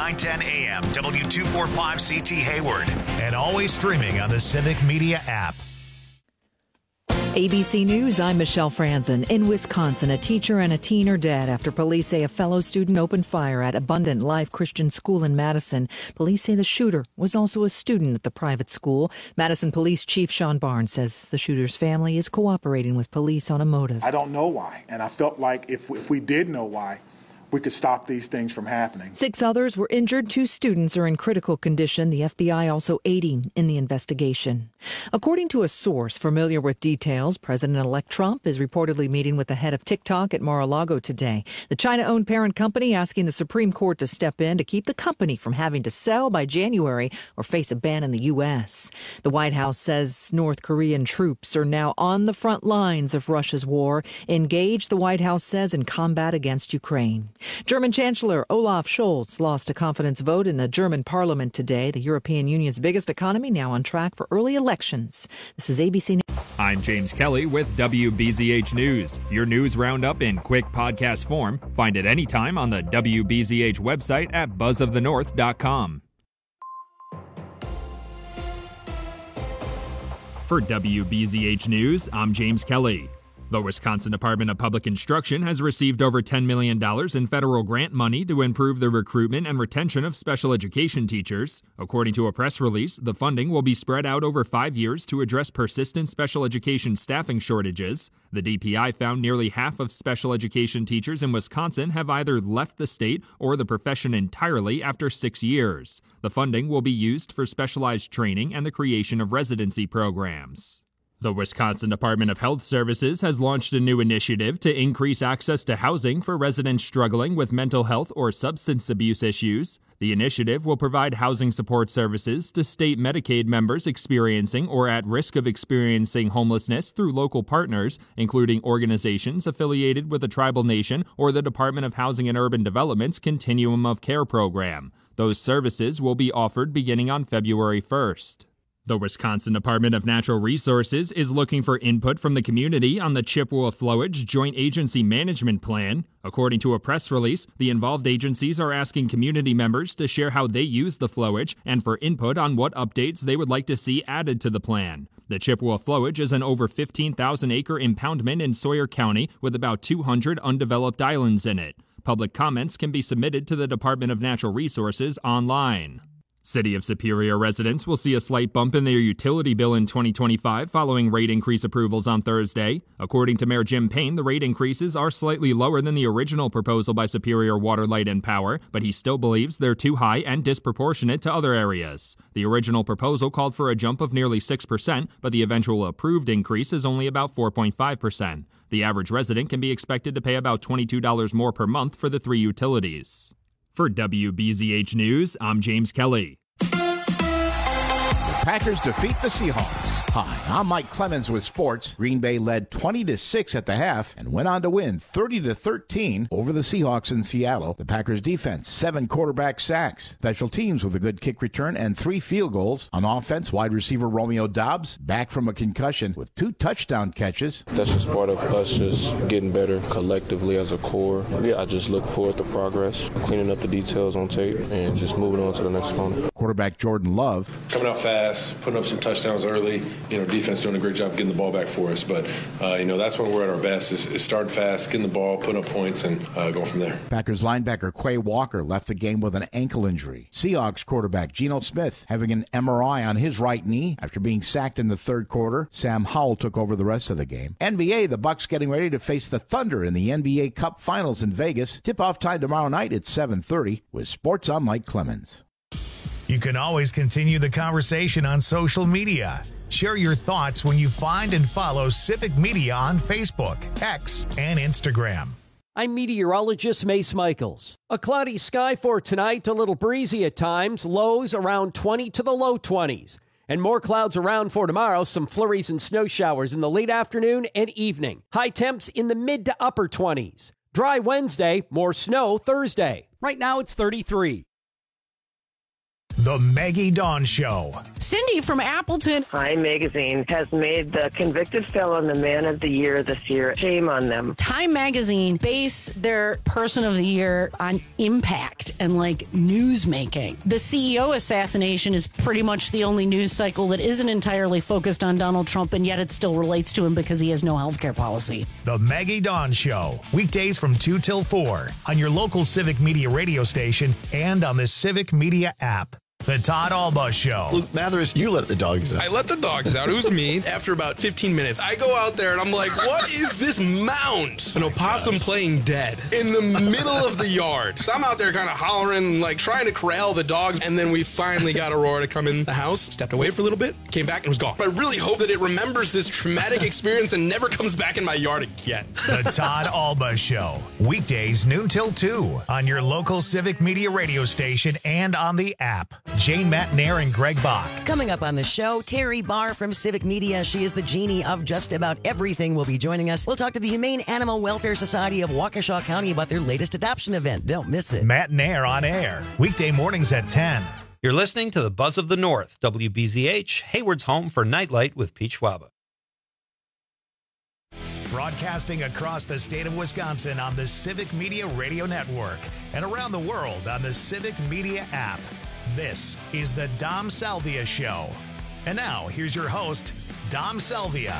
910 AM, W245CT Hayward, and always streaming on the Civic Media app. ABC News, I'm Michelle Franzen. In Wisconsin, a teacher and a teen are dead after police say a fellow student opened fire at Abundant Life Christian School in Madison. Police say the shooter was also a student at the private school. Madison Police Chief Sean Barnes says the shooter's family is cooperating with police on a motive. I don't know why, and I felt like if we did know why, we could stop these things from happening. 6 others were injured. 2 students are in critical condition. The FBI also aiding in the investigation. According to a source familiar with details, President-elect Trump is reportedly meeting with the head of TikTok at Mar-a-Lago today. The China-owned parent company asking the Supreme Court to step in to keep the company from having to sell by January or face a ban in the U.S. The White House says North Korean troops are now on the front lines of Russia's war, engaged, the White House says, in combat against Ukraine. German Chancellor Olaf Scholz lost a confidence vote in the German parliament today. The European Union's biggest economy now on track for early elections. This is ABC News. I'm James Kelly with WBZH News. Your news roundup in quick podcast form. Find it anytime on the WBZH website at buzzofthenorth.com. For WBZH News, I'm James Kelly. The Wisconsin Department of Public Instruction has received over $10 million in federal grant money to improve the recruitment and retention of special education teachers. According to a press release, the funding will be spread out over 5 years to address persistent special education staffing shortages. The DPI found nearly half of special education teachers in Wisconsin have either left the state or the profession entirely after 6 years. The funding will be used for specialized training and the creation of residency programs. The Wisconsin Department of Health Services has launched a new initiative to increase access to housing for residents struggling with mental health or substance abuse issues. The initiative will provide housing support services to state Medicaid members experiencing or at risk of experiencing homelessness through local partners, including organizations affiliated with a tribal nation or the Department of Housing and Urban Development's Continuum of Care program. Those services will be offered beginning on February 1st. The Wisconsin Department of Natural Resources is looking for input from the community on the Chippewa Flowage Joint Agency Management Plan. According to a press release, the involved agencies are asking community members to share how they use the flowage and for input on what updates they would like to see added to the plan. The Chippewa Flowage is an over 15,000-acre impoundment in Sawyer County with about 200 undeveloped islands in it. Public comments can be submitted to the Department of Natural Resources online. City of Superior residents will see a slight bump in their utility bill in 2025 following rate increase approvals on Thursday. According to Mayor Jim Payne, the rate increases are slightly lower than the original proposal by Superior Water, Light, and Power, but he still believes they're too high and disproportionate to other areas. The original proposal called for a jump of nearly 6%, but the eventual approved increase is only about 4.5%. The average resident can be expected to pay about $22 more per month for the 3 utilities. For WBZH News, I'm James Kelly. The Packers defeat the Seahawks. Hi, I'm Mike Clemens with sports. Green Bay led 20-6 at the half and went on to win 30-13 over the Seahawks in Seattle. The Packers defense, 7 quarterback sacks. Special teams with a good kick return and 3 field goals. On offense, wide receiver Romeo Doubs, back from a concussion with 2 touchdown catches. That's just part of us just getting better collectively as a core. I just look forward to progress, cleaning up the details on tape, and just moving on to the next opponent. Quarterback Jordan Love. Coming out fast, putting up some touchdowns early. Defense doing a great job getting the ball back for us. But, that's when we're at our best is starting fast, getting the ball, putting up points, and going from there. Packers linebacker Quay Walker left the game with an ankle injury. Seahawks quarterback Geno Smith having an MRI on his right knee after being sacked in the third quarter. Sam Howell took over the rest of the game. NBA, the Bucks getting ready to face the Thunder in the NBA Cup Finals in Vegas. Tip-off time tomorrow night at 7:30 with Sports. I'm Mike Clemens. You can always continue the conversation on social media. Share your thoughts when you find and follow Civic Media on Facebook, X, and Instagram. I'm meteorologist Mace Michaels. A cloudy sky for tonight, a little breezy at times, lows around 20 to the low 20s. And more clouds around for tomorrow, some flurries and snow showers in the late afternoon and evening. High temps in the mid to upper 20s. Dry Wednesday, more snow Thursday. Right now it's 33. The Maggie Dawn Show. Cindy from Appleton. Time Magazine has made the convicted felon the Man of the Year this year. Shame on them. Time Magazine base their Person of the Year on impact and like news making. The CEO assassination is pretty much the only news cycle that isn't entirely focused on Donald Trump, and yet it still relates to him because he has no healthcare policy. The Maggie Dawn Show. Weekdays from 2 till 4 on your local Civic Media radio station and on the Civic Media app. The Todd Alba Show. Luke Mathers, you let the dogs out. I let the dogs out. It was me. After about 15 minutes, I go out there and I'm like, what is this mound? An opossum playing dead in the middle of the yard. I'm out there kind of hollering, like trying to corral the dogs. And then we finally got Aurora to come in the house, stepped away for a little bit, came back and was gone. I really hope that it remembers this traumatic experience and never comes back in my yard again. The Todd Alba Show. Weekdays noon till 2 on your local Civic Media radio station and on the app. Jane Matnair and Greg Bach. Coming up on the show, Terry Barr from Civic Media. She is the genie of just about everything. Will be joining us. We'll talk to the Humane Animal Welfare Society of Waukesha County about their latest adoption event. Don't miss it. Matnair on air. Weekday mornings at 10. You're listening to the Buzz of the North, WBZH, Hayward's home for Nightlight with Pete Schwaba. Broadcasting across the state of Wisconsin on the Civic Media Radio Network and around the world on the Civic Media app. This is the Dom Salvia Show. And now, here's your host, Dom Salvia.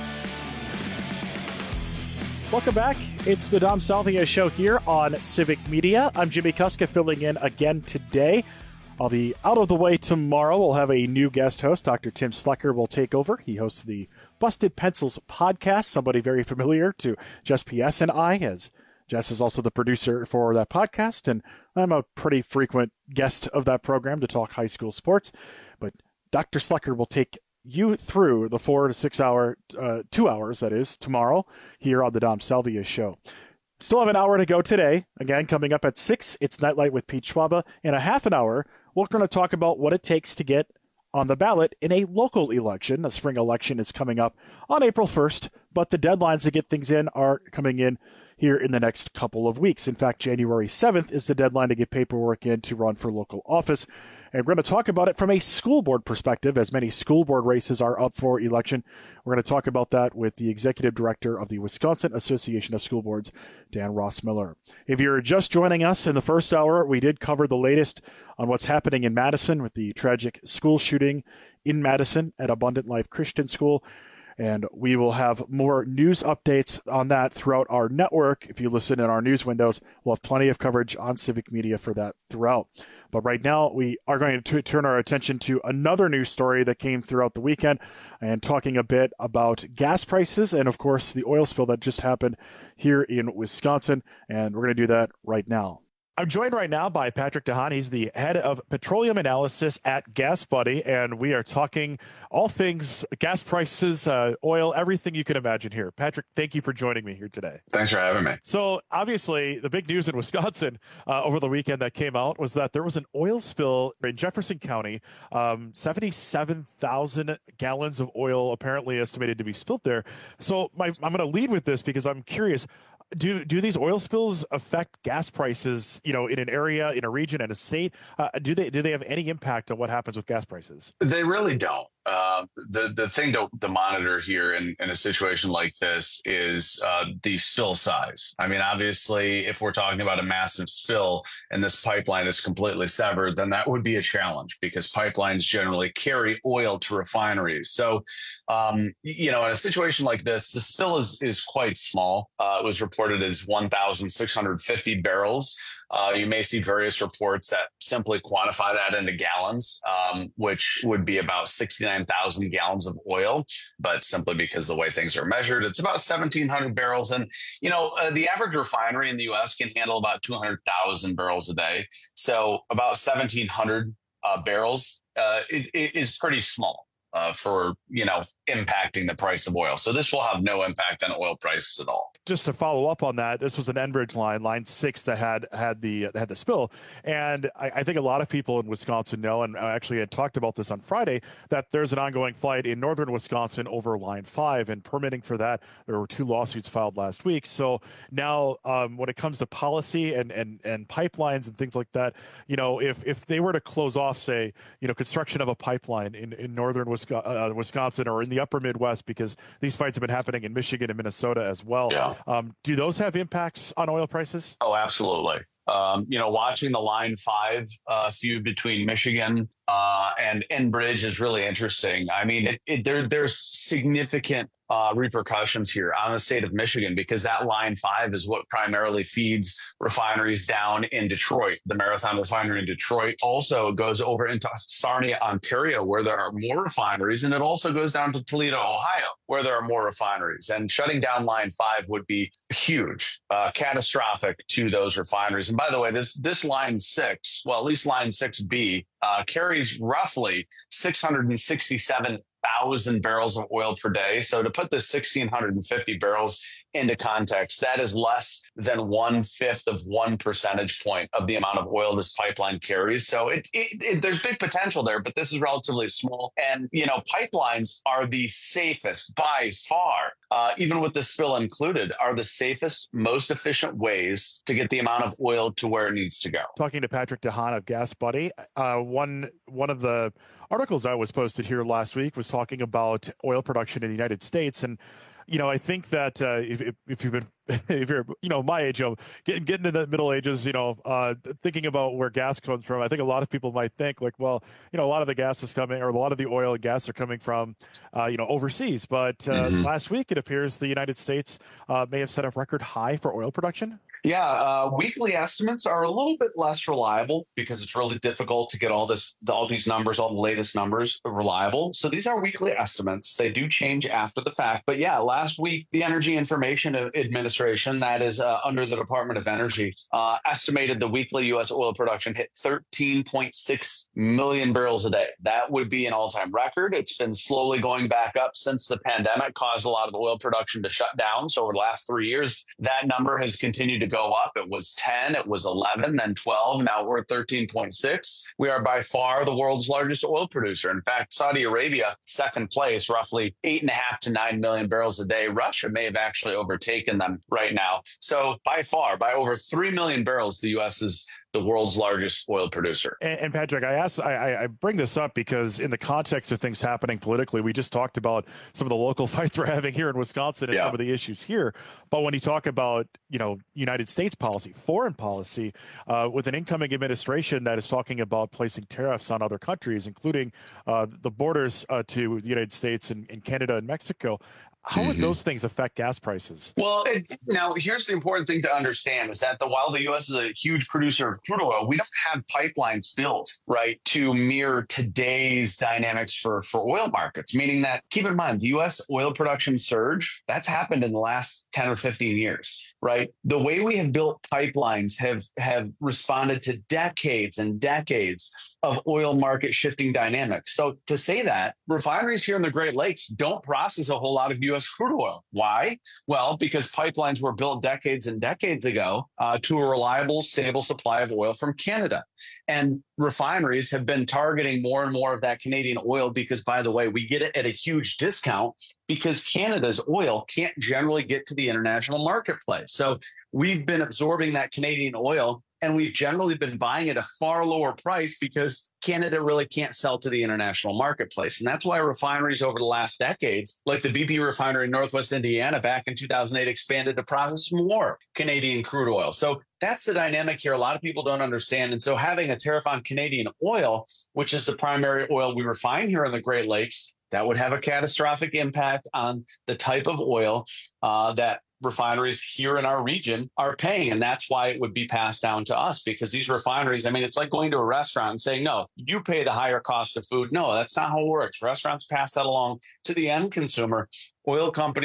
Welcome back. It's the Dom Salvia Show here on Civic Media. I'm Jimmy Kuska filling in again today. I'll be out of the way tomorrow. We'll have a new guest host. Dr. Tim Slecker will take over. He hosts the Busted Pencils podcast, somebody very familiar to Jess P.S. and I, as Jess is also the producer for that podcast, and I'm a pretty frequent guest of that program to talk high school sports. But Dr. Slecker will take you through the 4 to 6 hour, 2 hours, that is, tomorrow here on the Dom Salvia Show. Still have an hour to go today. Again, coming up at 6, it's Nightlight with Pete Schwaba. In a half an hour, we're going to talk about what it takes to get on the ballot in a local election. The spring election is coming up on April 1st, but the deadlines to get things in are coming in here in the next couple of weeks. In fact, January 7th is the deadline to get paperwork in to run for local office. And we're going to talk about it from a school board perspective, as many school board races are up for election. We're going to talk about that with the executive director of the Wisconsin Association of School Boards, Dan Ross-Miller. If you're just joining us in the first hour, we did cover the latest on what's happening in Madison with the tragic school shooting in Madison at Abundant Life Christian School. And we will have more news updates on that throughout our network. If you listen in our news windows, we'll have plenty of coverage on Civic Media for that throughout. But right now, we are going to turn our attention to another news story that came throughout the weekend and talking a bit about gas prices and, of course, the oil spill that just happened here in Wisconsin. And we're going to do that right now. I'm joined right now by Patrick DeHaan. He's the head of petroleum analysis at Gas Buddy, and we are talking all things gas prices, oil, everything you can imagine here. Patrick, thank you for joining me here today. Thanks for having me. So obviously the big news in Wisconsin over the weekend that came out was that there was an oil spill in Jefferson County, 77,000 gallons of oil apparently estimated to be spilled there. So I'm going to lead with this because I'm curious. Do these oil spills affect gas prices, in an area, in a region, and a state? Do they have any impact on what happens with gas prices? They really don't. The thing to monitor here in a situation like this is the spill size. I mean, obviously, if we're talking about a massive spill and this pipeline is completely severed, then that would be a challenge because pipelines generally carry oil to refineries. So, in a situation like this, the spill is quite small. It was reported as 1,650 barrels. You may see various reports that simply quantify that into gallons, which would be about 69,000 gallons of oil. But simply because the way things are measured, it's about 1,700 barrels. And, the average refinery in the U.S. can handle about 200,000 barrels a day. So about 1,700 barrels is pretty small. for, impacting the price of oil. So this will have no impact on oil prices at all. Just to follow up on that, this was an Enbridge line 6 that had the spill. And I think a lot of people in Wisconsin know, and I actually had talked about this on Friday, that there's an ongoing fight in northern Wisconsin over line 5 and permitting for that. There were 2 lawsuits filed last week. So now when it comes to policy and pipelines and things like that, if they were to close off, say, construction of a pipeline in northern Wisconsin or in the upper Midwest, because these fights have been happening in Michigan and Minnesota as well. Yeah. Do those have impacts on oil prices? Oh, absolutely. Watching the Line 5 feud between Michigan and Enbridge is really interesting. I mean, there's significant repercussions here on the state of Michigan, because that Line 5 is what primarily feeds refineries down in Detroit. The Marathon refinery in Detroit also goes over into Sarnia, Ontario, where there are more refineries, and it also goes down to Toledo, Ohio, where there are more refineries. And shutting down Line 5 would be huge, catastrophic to those refineries. And by the way, this Line 6, well, at least Line 6B, carries roughly 667,000 barrels of oil per day. So to put this 1,650 barrels into context, that is less than 1/5 of 1 percentage point of the amount of oil this pipeline carries. So there's big potential there, but this is relatively small. And, pipelines are the safest by far, even with the spill included, are the safest, most efficient ways to get the amount of oil to where it needs to go. Talking to Patrick DeHaan of Gas Buddy, one of the articles that was posted here last week was talking about oil production in the United States. And, I think that if you're my age, getting to the middle ages, thinking about where gas comes from, I think a lot of people might think like, well, a lot of the gas is coming, or a lot of the oil and gas are coming from, overseas. But last week, it appears the United States may have set a record high for oil production. Yeah, weekly estimates are a little bit less reliable because it's really difficult to get all these numbers, all the latest numbers reliable. So these are weekly estimates. They do change after the fact. But yeah, last week, the Energy Information Administration, that is under the Department of Energy, estimated the weekly U.S. oil production hit 13.6 million barrels a day. That would be an all-time record. It's been slowly going back up since the pandemic caused a lot of oil production to shut down. So over the last 3 years, that number has continued to go up. It was 10, it was 11, then 12. Now we're at 13.6. We are by far the world's largest oil producer. In fact, Saudi Arabia, second place, roughly 8.5 to 9 million barrels a day. Russia may have actually overtaken them right now. So by far, by over 3 million barrels, the U.S. is the world's largest oil producer. And Patrick, I bring this up because in the context of things happening politically, we just talked about some of the local fights we're having here in Wisconsin and some of the issues here. But when you talk about, United States policy, foreign policy, with an incoming administration that is talking about placing tariffs on other countries, including the borders to the United States and Canada and Mexico, how would those things affect gas prices? Well, now here's the important thing to understand is that while the U.S. is a huge producer of crude oil, we don't have pipelines built, right, to mirror today's dynamics for oil markets, meaning that, keep in mind, the U.S. oil production surge, that's happened in the last 10 or 15 years, right? The way we have built pipelines have responded to decades and decades of oil market shifting dynamics. So to say that, refineries here in the Great Lakes don't process a whole lot of U.S. crude oil. Why? Well, because pipelines were built decades and decades ago to a reliable, stable supply of oil from Canada. And refineries have been targeting more and more of that Canadian oil because, by the way, we get it at a huge discount because Canada's oil can't generally get to the international marketplace. So we've been absorbing that Canadian oil, and we've generally been buying at a far lower price because Canada really can't sell to the international marketplace. And that's why refineries over the last decades, like the BP refinery in Northwest Indiana back in 2008, expanded to process more Canadian crude oil. So that's the dynamic here. A lot of people don't understand. And so having a tariff on Canadian oil, which is the primary oil we refine here in the Great Lakes, that would have a catastrophic impact on the type of oil that refineries here in our region are paying. And that's why it would be passed down to us, because these refineries, I mean, it's like going to a restaurant and saying, no, you pay the higher cost of food. No, that's not how it works. Restaurants pass that along to the end consumer. Oil companies,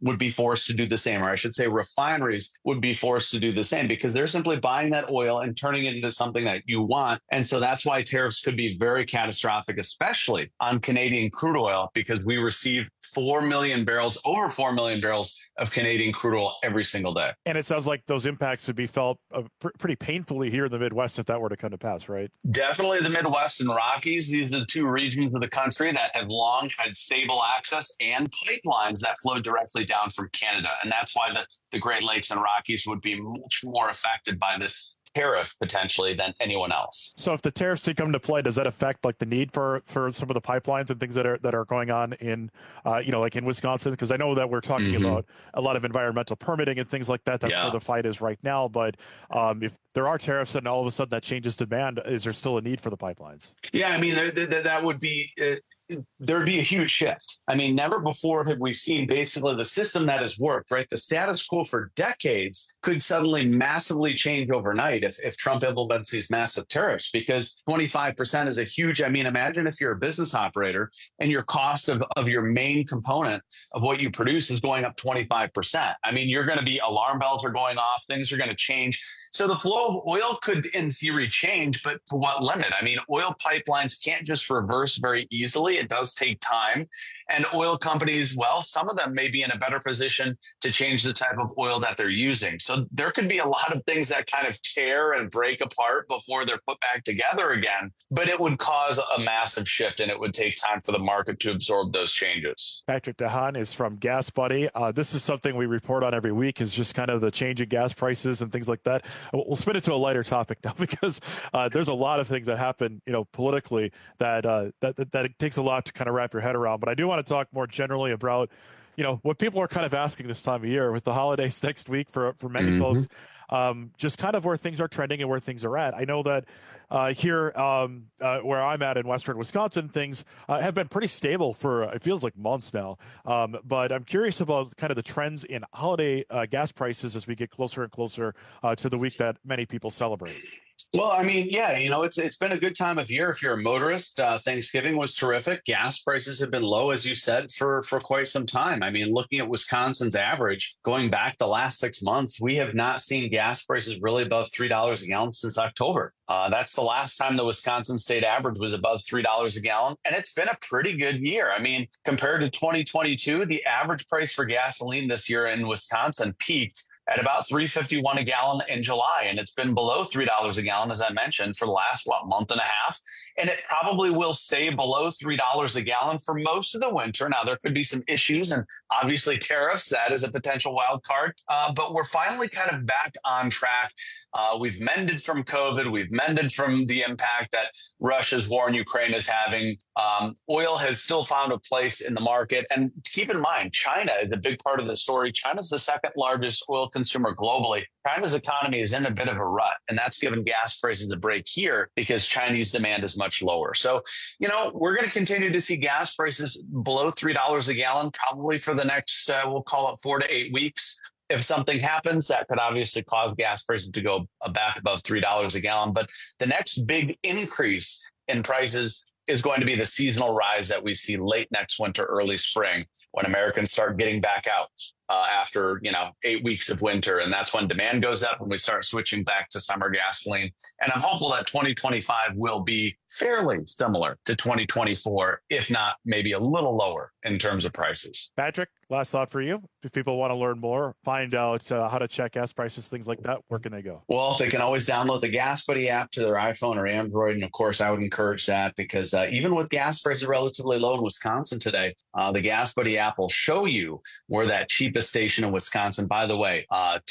would be forced to do the same, or I should say refineries would be forced to do the same, because they're simply buying that oil and turning it into something that you want. And so that's why tariffs could be very catastrophic, especially on Canadian crude oil, because we receive 4 million barrels, over 4 million barrels of Canadian crude oil every single day. And it sounds like those impacts would be felt pretty painfully here in the Midwest if that were to come to pass, right? Definitely the Midwest and Rockies. These are the two regions of the country that have long had stable access and pipelines that flow directly down from Canada. And that's why the Great Lakes and Rockies would be much more affected by this tariff potentially than anyone else. So if the tariffs do come into play, does that affect like the need for some of the pipelines and things that are going on in like in Wisconsin? Because I know that we're talking about a lot of environmental permitting and things like that. That's where the fight is right now. But if there are tariffs and all of a sudden that changes demand, is there still a need for the pipelines? Yeah, I mean that would be. There'd be a huge shift. I mean, never before have we seen basically the system that has worked, right? The status quo for decades could suddenly massively change overnight if Trump implements these massive tariffs, because 25% is a huge, I mean, imagine if you're a business operator and your cost of your main component of what you produce is going up 25%. I mean, you're going to be, alarm bells are going off, things are going to change. So the flow of oil could, in theory, change, but to what limit? I mean, oil pipelines can't just reverse very easily. It does take time. And oil companies, well, some of them may be in a better position to change the type of oil that they're using. So there could be a lot of things that kind of tear and break apart before they're put back together again. But it would cause a massive shift, and it would take time for the market to absorb those changes. Patrick DeHaan is from Gas Buddy. This is something we report on every week, is just kind of the change in gas prices and things like that. We'll spin it to a lighter topic now, because there's a lot of things that happen, politically that it takes a lot to kind of wrap your head around. But I do want to talk more generally about, what people are kind of asking this time of year with the holidays next week for many folks, just kind of where things are trending and where things are at. I know that here where I'm at in Western Wisconsin, things have been pretty stable for, it feels like months now. But I'm curious about kind of the trends in holiday gas prices as we get closer and closer to the week that many people celebrate. Well, I mean, yeah, it's been a good time of year if you're a motorist. Thanksgiving was terrific. Gas prices have been low, as you said, for quite some time. I mean, looking at Wisconsin's average, going back the last 6 months, we have not seen gas prices really above $3 a gallon since October. That's the last time the Wisconsin state average was above $3 a gallon. And it's been a pretty good year. I mean, compared to 2022, the average price for gasoline this year in Wisconsin peaked at about $3.51 a gallon in July. And it's been below $3 a gallon, as I mentioned, for the last, month and a half. And it probably will stay below $3 a gallon for most of the winter. Now, there could be some issues, and obviously tariffs, that is a potential wild card. But we're finally kind of back on track. We've mended from COVID. We've mended from the impact that Russia's war in Ukraine is having. Oil has still found a place in the market. And keep in mind, China is a big part of the story. China's the second largest oil consumer globally. China's economy is in a bit of a rut, and that's given gas prices a break here because Chinese demand is much lower. So, we're going to continue to see gas prices below $3 a gallon, probably for the next, we'll call it 4 to 8 weeks. If something happens, that could obviously cause gas prices to go back above $3 a gallon. But the next big increase in prices is going to be the seasonal rise that we see late next winter, early spring, when Americans start getting back out after 8 weeks of winter. And that's when demand goes up and we start switching back to summer gasoline. And I'm hopeful that 2025 will be fairly similar to 2024, if not maybe a little lower in terms of prices. Patrick, last thought for you. If people want to learn more, find out how to check gas prices, things like that, where can they go? Well, they can always download the Gas Buddy app to their iPhone or Android. And of course, I would encourage that, because even with gas prices relatively low in Wisconsin today, the Gas Buddy app will show you where that cheapest station in Wisconsin, by the way,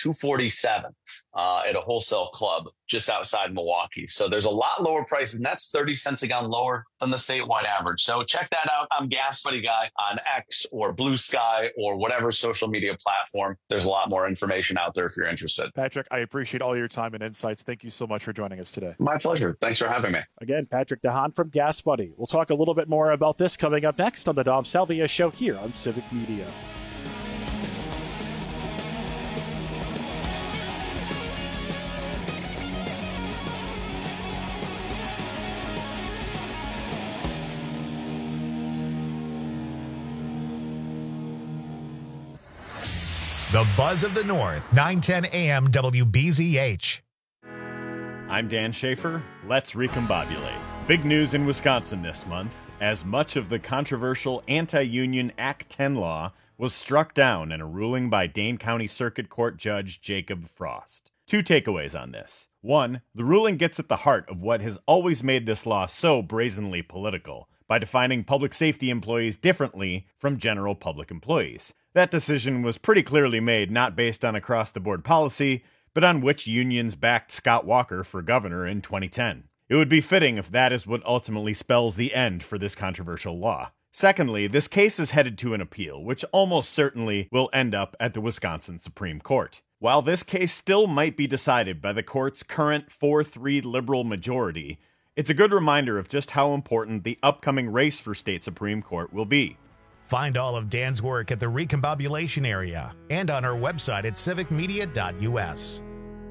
$2.47 at a wholesale club just outside Milwaukee. So there's a lot lower price, and that's 30 cents a gallon lower than the statewide average. So check that out. I'm Gas Buddy Guy on X or Blue Sky or whatever social media platform. There's a lot more information out there if you're interested. Patrick, I appreciate all your time and insights. Thank you so much for joining us today. My pleasure. Thanks for having me. Again, Patrick DeHaan from Gas Buddy. We'll talk a little bit more about this coming up next on the Dom Salvia Show here on Civic Media. The Buzz of the North, 910 AM WBZH. I'm Dan Schaefer. Let's recombobulate. Big news in Wisconsin this month, as much of the controversial anti-union Act 10 law was struck down in a ruling by Dane County Circuit Court Judge Jacob Frost. Two takeaways on this. One, the ruling gets at the heart of what has always made this law so brazenly political, by defining public safety employees differently from general public employees. That decision was pretty clearly made not based on across-the-board policy, but on which unions backed Scott Walker for governor in 2010. It would be fitting if that is what ultimately spells the end for this controversial law. Secondly, this case is headed to an appeal, which almost certainly will end up at the Wisconsin Supreme Court. While this case still might be decided by the court's current 4-3 liberal majority, it's a good reminder of just how important the upcoming race for state Supreme Court will be. Find all of Dan's work at the Recombobulation area and on our website at civicmedia.us.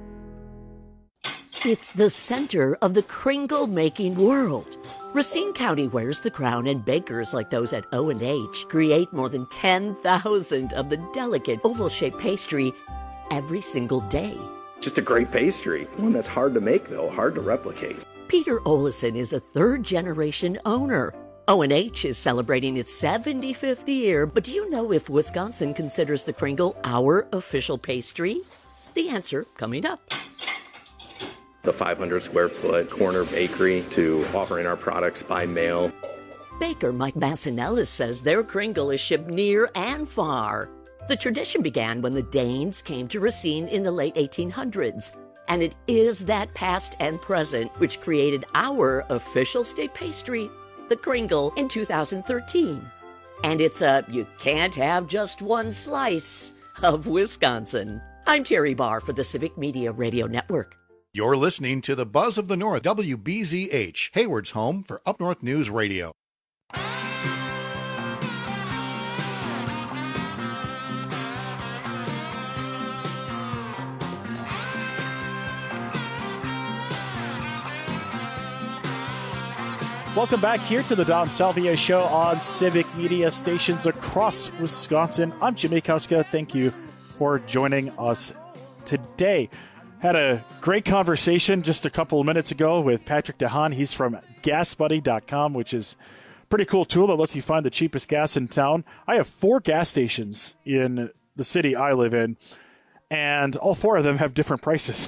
It's the center of the Kringle-making world. Racine County wears the crown, and bakers like those at O&H create more than 10,000 of the delicate oval-shaped pastry every single day. Just a great pastry. One that's hard to make, though, hard to replicate. Peter Olison is a third-generation owner. O&H is celebrating its 75th year, but do you know if Wisconsin considers the Kringle our official pastry? The answer coming up. The 500 square foot corner bakery to offering our products by mail. Baker Mike Massinellis says their Kringle is shipped near and far. The tradition began when the Danes came to Racine in the late 1800s. And it is that past and present which created our official state pastry, the Kringle, in 2013. And it's a you can't have just one slice of Wisconsin. I'm Terry Barr for the Civic Media Radio Network. You're listening to the Buzz of the North, WBZH, Hayward's home for Up North News Radio. Welcome back here to the Dom Salvia Show on Civic Media stations across Wisconsin. I'm Jimmy Kuska. Thank you for joining us today. Had a great conversation just a couple of minutes ago with Patrick DeHaan. He's from GasBuddy.com, which is a pretty cool tool that lets you find the cheapest gas in town. I have 4 gas stations in the city I live in, and all 4 of them have different prices.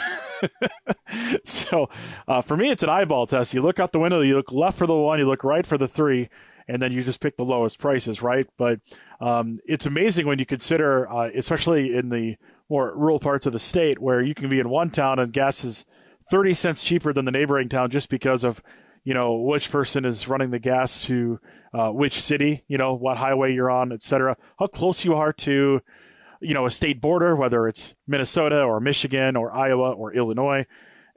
So for me, it's an eyeball test. You look out the window, you look left for the one, you look right for the 3, and then you just pick the lowest prices, right? But it's amazing when you consider, especially in the more rural parts of the state, where you can be in one town and gas is 30 cents cheaper than the neighboring town just because of, which person is running the gas to which city, what highway you're on, etc. How close you are to a state border, whether it's Minnesota or Michigan or Iowa or Illinois.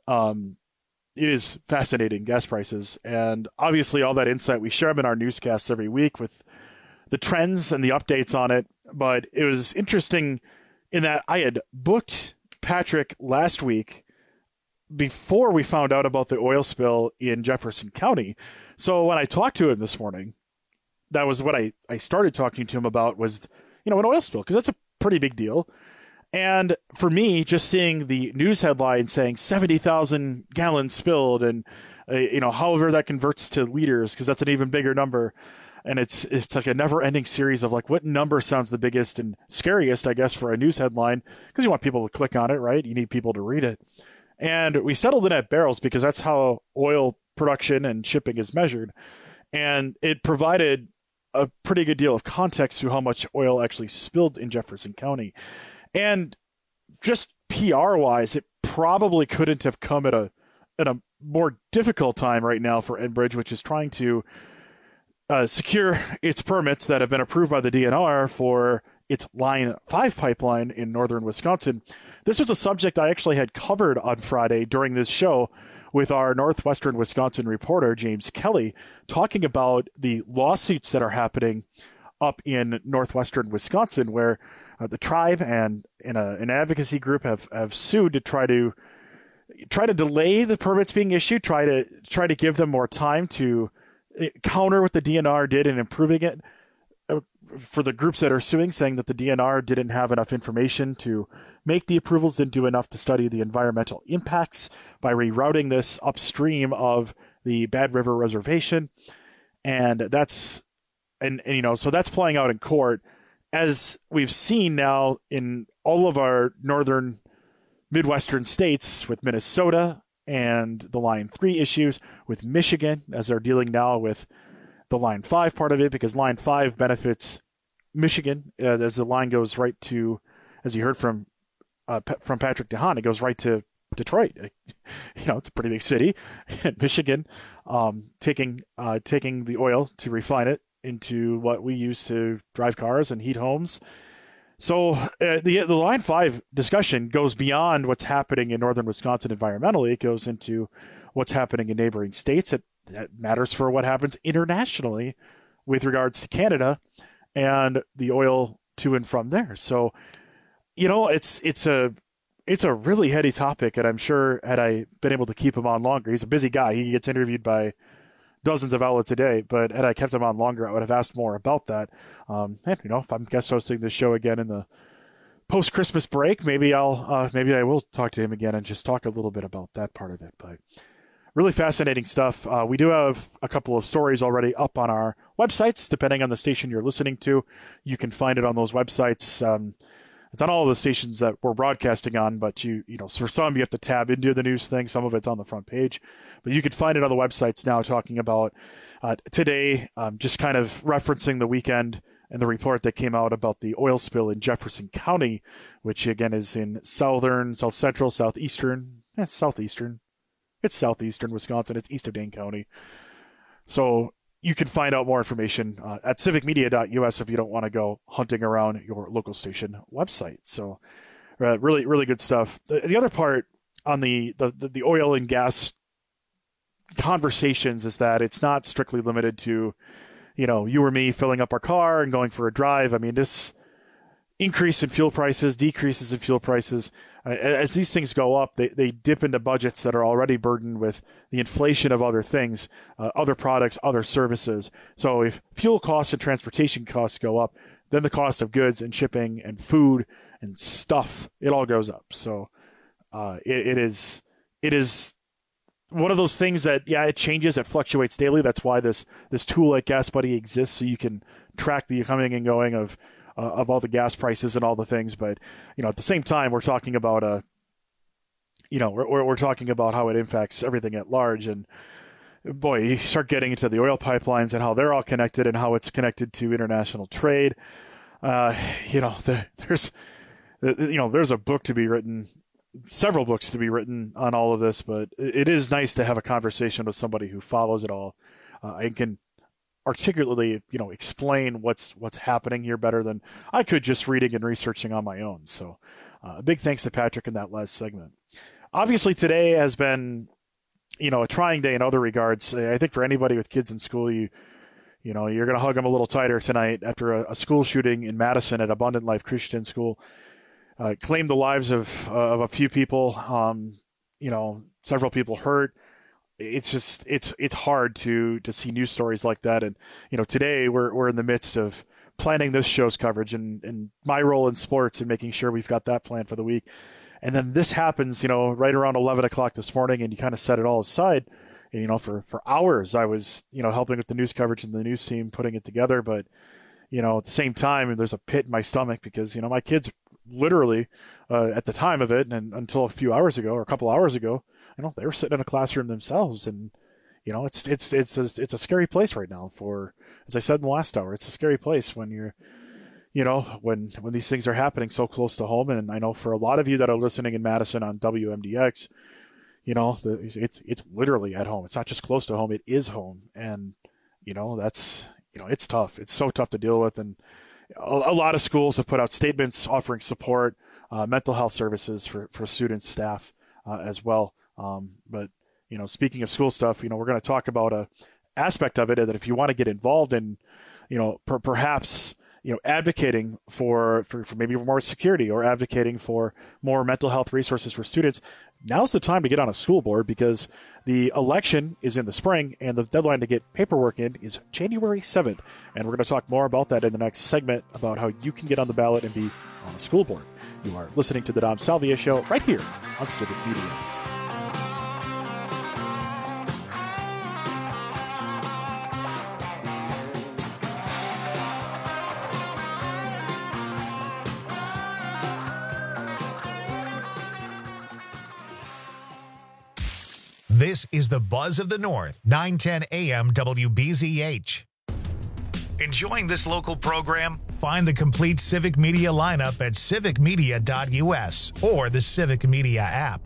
It is fascinating, gas prices. And obviously all that insight we share them in our newscasts every week with the trends and the updates on it. But it was interesting in that I had booked Patrick last week before we found out about the oil spill in Jefferson County. So when I talked to him this morning, that was what I started talking to him about was, an oil spill, because that's a pretty big deal. And for me, just seeing the news headline saying 70,000 gallons spilled and, however that converts to liters, because that's an even bigger number. And it's like a never ending series of like, what number sounds the biggest and scariest, I guess, for a news headline, because you want people to click on it, right? You need people to read it. And we settled in at barrels because that's how oil production and shipping is measured. And it provided a pretty good deal of context to how much oil actually spilled in Jefferson County. And just PR-wise, it probably couldn't have come at a more difficult time right now for Enbridge, which is trying to secure its permits that have been approved by the DNR for its Line 5 pipeline in northern Wisconsin. This was a subject I actually had covered on Friday during this show with our Northwestern Wisconsin reporter, James Kelly, talking about the lawsuits that are happening up in Northwestern Wisconsin, where the tribe and an advocacy group have sued to try to delay the permits being issued, try to give them more time to counter what the DNR did in improving it. for the groups that are suing, saying that the DNR didn't have enough information to make the approvals, didn't do enough to study the environmental impacts by rerouting this upstream of the Bad River Reservation. And that's, and you know, so that's playing out in court, as we've seen now in all of our northern Midwestern states, with Minnesota and the Line 3 issues, with Michigan, as they're dealing now with the Line 5 part of it, because Line 5 benefits Michigan, as the line goes right to, as you heard from Patrick DeHaan, it goes right to Detroit. You know, it's a pretty big city. Michigan, taking the oil to refine it into what we use to drive cars and heat homes. So the Line 5 discussion goes beyond what's happening in northern Wisconsin environmentally. It goes into what's happening in neighboring states. That matters for what happens internationally with regards to Canada and the oil to and from there. So, you know, it's a really heady topic, and I'm sure had I been able to keep him on longer, he's a busy guy. He gets interviewed by dozens of outlets a day, but had I kept him on longer, I would have asked more about that. And, you know, if I'm guest hosting this show again in the post-Christmas break, maybe I will talk to him again and just talk a little bit about that part of it. But really fascinating stuff. We do have a couple of stories already up on our websites, depending on the station you're listening to. You can find it on those websites. It's on all of the stations that we're broadcasting on, but you know, for some you have to tab into the news thing. Some of it's on the front page, but you can find it on the websites now, talking about today, just kind of referencing the weekend and the report that came out about the oil spill in Jefferson County, which again is in south central, southeastern. It's southeastern Wisconsin. It's east of Dane County. So you can find out more information at civicmedia.us if you don't want to go hunting around your local station website. So really, really good stuff. The other part on the oil and gas conversations is that it's not strictly limited to, you know, you or me filling up our car and going for a drive. I mean, this increase in fuel prices, decreases in fuel prices, as these things go up, they dip into budgets that are already burdened with the inflation of other things, other products, other services. So if fuel costs and transportation costs go up, then the cost of goods and shipping and food and stuff, it all goes up. So it is one of those things that, yeah, it changes, it fluctuates daily. That's why this tool like Gas Buddy exists, so you can track the coming and going of all the gas prices and all the things. But, you know, at the same time, we're talking about we're talking about how it impacts everything at large. And boy, you start getting into the oil pipelines and how they're all connected and how it's connected to international trade. There's a book to be written, several books to be written on all of this, but it is nice to have a conversation with somebody who follows it all. I can articulately, you know, explain what's happening here better than I could just reading and researching on my own. So a big thanks to Patrick in that last segment. Obviously today has been, you know, a trying day in other regards. I think for anybody with kids in school, you're going to hug them a little tighter tonight after a school shooting in Madison at Abundant Life Christian School claimed the lives of a few people. Several people hurt. It's just it's hard to see news stories like that. And, you know, today we're in the midst of planning this show's coverage and my role in sports and making sure we've got that planned for the week. And then this happens, you know, right around 11 o'clock this morning, and you kind of set it all aside. And, you know, for hours I was, you know, helping with the news coverage and the news team putting it together. But, you know, at the same time, there's a pit in my stomach because, you know, my kids literally at the time of it and until a few hours ago or a couple hours ago, you know, they were sitting in a classroom themselves. And, you know, it's a scary place right now for, as I said in the last hour, it's a scary place when you're, you know, when these things are happening so close to home. And I know for a lot of you that are listening in Madison on WMDX, you know, it's literally at home. It's not just close to home. It is home. And, you know, that's, you know, it's tough. It's so tough to deal with. And a lot of schools have put out statements offering support, mental health services for students, staff as well. But, you know, speaking of school stuff, you know, we're going to talk about a aspect of it that if you want to get involved in, you know, perhaps, you know, advocating for maybe more security or advocating for more mental health resources for students, now's the time to get on a school board because the election is in the spring and the deadline to get paperwork in is January 7th. And we're going to talk more about that in the next segment about how you can get on the ballot and be on the school board. You are listening to the Dom Salvia Show right here on Civic Media. This is the Buzz of the North, 910 AM WBZH. Enjoying this local program? Find the complete Civic Media lineup at civicmedia.us or the Civic Media app.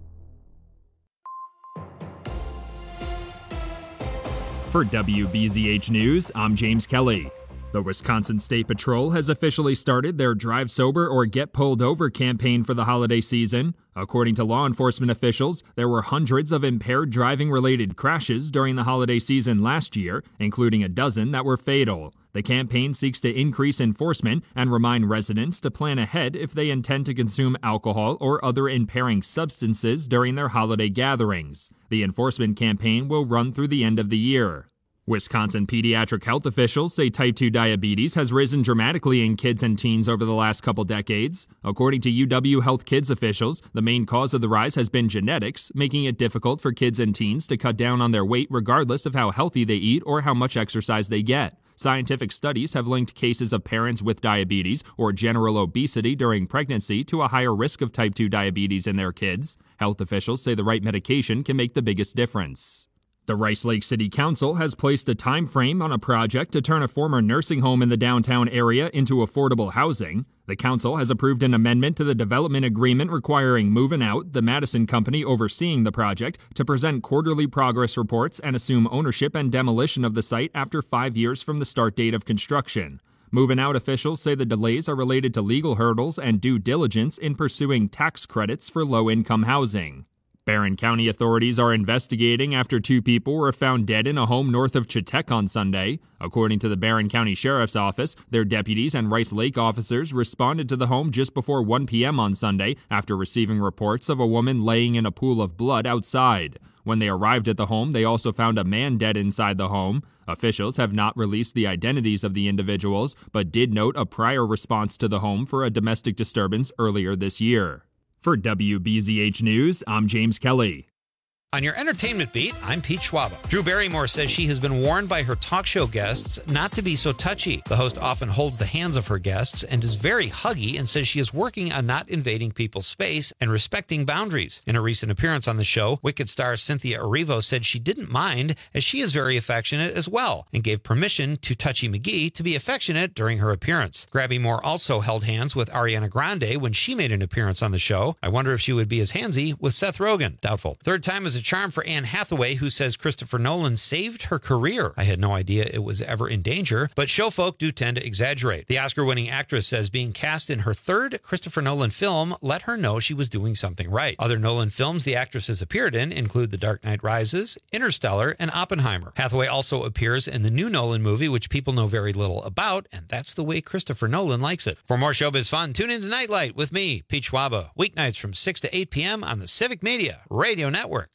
For WBZH News, I'm James Kelly. The Wisconsin State Patrol has officially started their Drive Sober or Get Pulled Over campaign for the holiday season. According to law enforcement officials, there were hundreds of impaired driving-related crashes during the holiday season last year, including a dozen that were fatal. The campaign seeks to increase enforcement and remind residents to plan ahead if they intend to consume alcohol or other impairing substances during their holiday gatherings. The enforcement campaign will run through the end of the year. Wisconsin pediatric health officials say type 2 diabetes has risen dramatically in kids and teens over the last couple decades. According to UW Health Kids officials, the main cause of the rise has been genetics, making it difficult for kids and teens to cut down on their weight regardless of how healthy they eat or how much exercise they get. Scientific studies have linked cases of parents with diabetes or general obesity during pregnancy to a higher risk of type 2 diabetes in their kids. Health officials say the right medication can make the biggest difference. The Rice Lake City Council has placed a time frame on a project to turn a former nursing home in the downtown area into affordable housing. The council has approved an amendment to the development agreement requiring Movin' Out, the Madison company overseeing the project, to present quarterly progress reports and assume ownership and demolition of the site after 5 years from the start date of construction. Movin' Out officials say the delays are related to legal hurdles and due diligence in pursuing tax credits for low-income housing. Barron County authorities are investigating after 2 people were found dead in a home north of Chetek on Sunday. According to the Barron County Sheriff's Office, their deputies and Rice Lake officers responded to the home just before 1 p.m. on Sunday after receiving reports of a woman laying in a pool of blood outside. When they arrived at the home, they also found a man dead inside the home. Officials have not released the identities of the individuals, but did note a prior response to the home for a domestic disturbance earlier this year. For WBZH News, I'm James Kelly. On your entertainment beat, I'm Pete Schwaba. Drew Barrymore says she has been warned by her talk show guests not to be so touchy. The host often holds the hands of her guests and is very huggy and says she is working on not invading people's space and respecting boundaries. In a recent appearance on the show, Wicked star Cynthia Erivo said she didn't mind as she is very affectionate as well and gave permission to Touchy McGee to be affectionate during her appearance. Grabby Moore also held hands with Ariana Grande when she made an appearance on the show. I wonder if she would be as handsy with Seth Rogen. Doubtful. Third time is a charm for Anne Hathaway, who says Christopher Nolan saved her career. I had no idea it was ever in danger, but showfolk do tend to exaggerate. The Oscar-winning actress says being cast in her third Christopher Nolan film let her know she was doing something right. Other Nolan films the actress has appeared in include The Dark Knight Rises, Interstellar, and Oppenheimer. Hathaway also appears in the new Nolan movie, which people know very little about, and that's the way Christopher Nolan likes it. For more showbiz fun, tune in to Nightlight with me, Pete Schwaba, weeknights from 6 to 8 p.m. on the Civic Media Radio Network.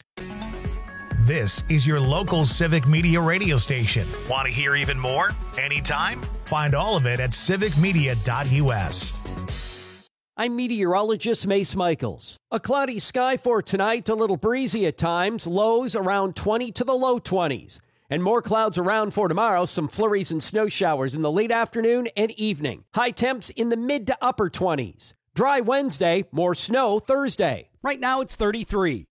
This is your local Civic Media radio station. Want to hear even more? Anytime? Find all of it at civicmedia.us. I'm meteorologist Mace Michaels. A cloudy sky for tonight, a little breezy at times, lows around 20 to the low 20s. And more clouds around for tomorrow, some flurries and snow showers in the late afternoon and evening. High temps in the mid to upper 20s. Dry Wednesday, more snow Thursday. Right now it's 33.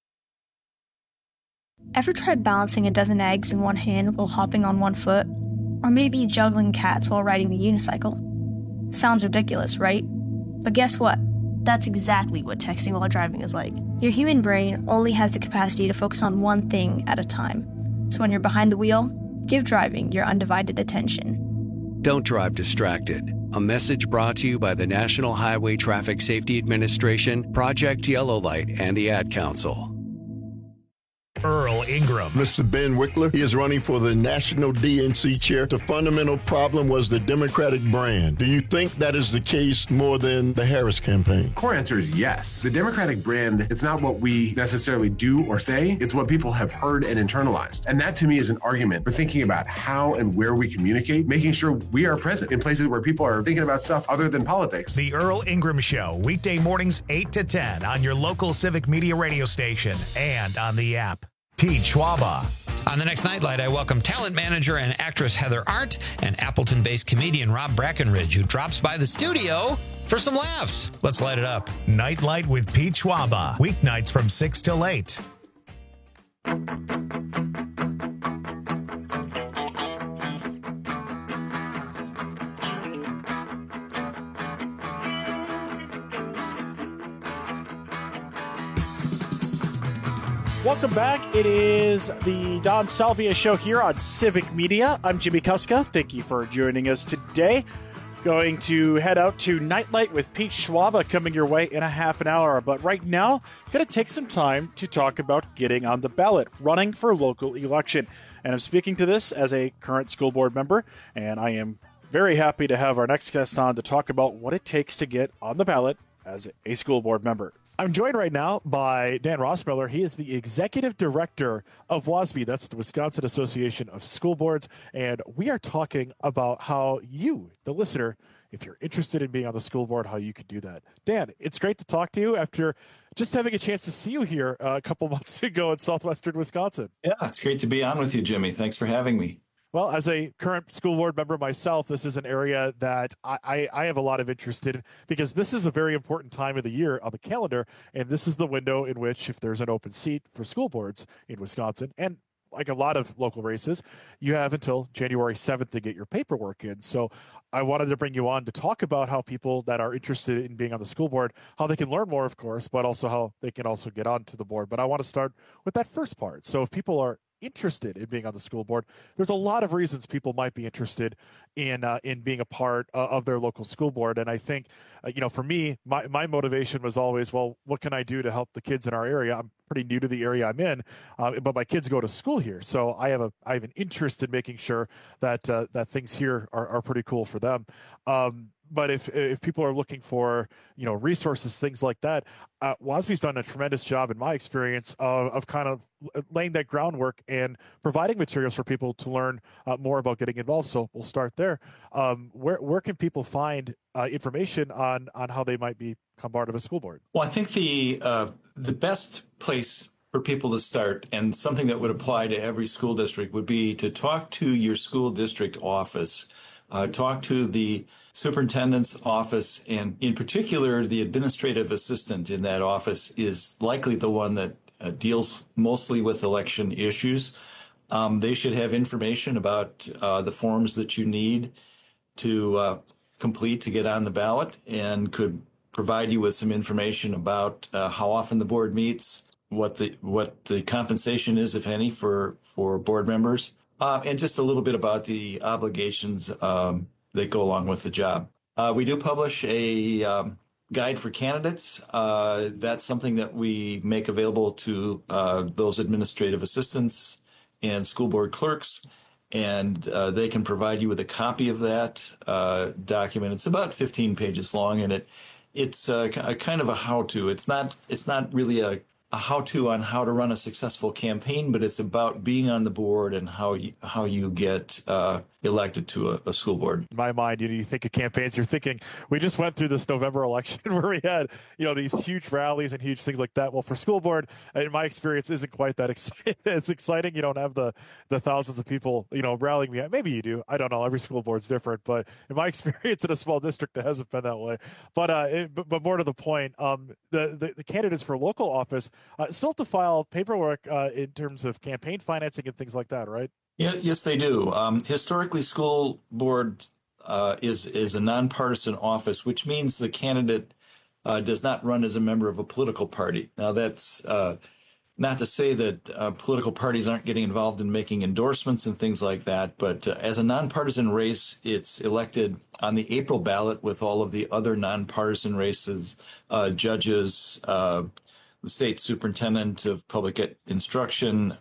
Ever tried balancing a dozen eggs in one hand while hopping on one foot? Or maybe juggling cats while riding the unicycle? Sounds ridiculous, right? But guess what? That's exactly what texting while driving is like. Your human brain only has the capacity to focus on one thing at a time. So when you're behind the wheel, give driving your undivided attention. Don't drive distracted. A message brought to you by the National Highway Traffic Safety Administration, Project Yellow Light, and the Ad Council. Earl Ingram. Mr. Ben Wickler, he is running for the National DNC chair. The fundamental problem was the Democratic brand. Do you think that is the case more than the Harris campaign? Core answer is yes. The Democratic brand, it's not what we necessarily do or say, it's what people have heard and internalized. And that to me is an argument for thinking about how and where we communicate, making sure we are present in places where people are thinking about stuff other than politics. The Earl Ingram Show, weekday mornings 8 to 10 on your local Civic Media radio station and on the app. Pete Schwaba. On the next Nightlight, I welcome talent manager and actress Heather Arndt and Appleton-based comedian Rob Brackenridge, who drops by the studio for some laughs. Let's light it up. Nightlight with Pete Schwaba. Weeknights from 6 till 8. Welcome back. It is the Dom Salvia Show here on Civic Media. I'm Jimmy Kuska. Thank you for joining us today. Going to head out to Nightlight with Pete Schwaba coming your way in a half an hour. But right now, going to take some time to talk about getting on the ballot, running for local election. And I'm speaking to this as a current school board member, and I am very happy to have our next guest on to talk about what it takes to get on the ballot as a school board member. I'm joined right now by Dan Rossmiller. He is the executive director of WASB. That's the Wisconsin Association of School Boards. And we are talking about how you, the listener, if you're interested in being on the school board, how you could do that. Dan, it's great to talk to you after just having a chance to see you here a couple months ago in southwestern Wisconsin. Yeah, it's great to be on with you, Jimmy. Thanks for having me. Well, as a current school board member myself, this is an area that I have a lot of interest in because this is a very important time of the year on the calendar. And this is the window in which, if there's an open seat for school boards in Wisconsin, and like a lot of local races, you have until January 7th to get your paperwork in. So I wanted to bring you on to talk about how people that are interested in being on the school board, how they can learn more, of course, but also how they can also get onto the board. But I want to start with that first part. So if people are interested in being on the school board, there's a lot of reasons people might be interested in being a part of their local school board. And I think, for me, my motivation was always, well, what can I do to help the kids in our area? I'm pretty new to the area I'm in, but my kids go to school here. So I have an interest in making sure that things here are pretty cool for them. But if people are looking for, resources, things like that, WASB's done a tremendous job, in my experience, of kind of laying that groundwork and providing materials for people to learn more about getting involved. So we'll start there. Where can people find information on how they might become part of a school board? Well, I think the best place for people to start, and something that would apply to every school district, would be to talk to your school district office. Talk to the superintendent's office, and in particular, the administrative assistant in that office is likely the one that deals mostly with election issues. They should have information about the forms that you need to complete to get on the ballot, and could provide you with some information about how often the board meets, what the compensation is, if any, for board members. And just a little bit about the obligations that go along with the job. We do publish a guide for candidates. That's something that we make available to those administrative assistants and school board clerks, and they can provide you with a copy of that document. It's about 15 pages long, and it's a kind of a how-to. It's not really a how-to on how to run a successful campaign, but it's about being on the board and how you get elected to a school board. In my mind, you think of campaigns, you're thinking, we just went through this November election where we had, these huge rallies and huge things like that. Well, for school board, in my experience, isn't quite that exciting. It's exciting. You don't have the thousands of people, rallying me. Maybe you do. I don't know. Every school board's different, but in my experience in a small district, it hasn't been that way. But more to the point, the candidates for local office still have to file paperwork in terms of campaign financing and things like that, right? Yes, they do. Historically, school board is a nonpartisan office, which means the candidate does not run as a member of a political party. Now, that's not to say that political parties aren't getting involved in making endorsements and things like that, but as a nonpartisan race, it's elected on the April ballot with all of the other nonpartisan races, judges, the state superintendent of public instruction,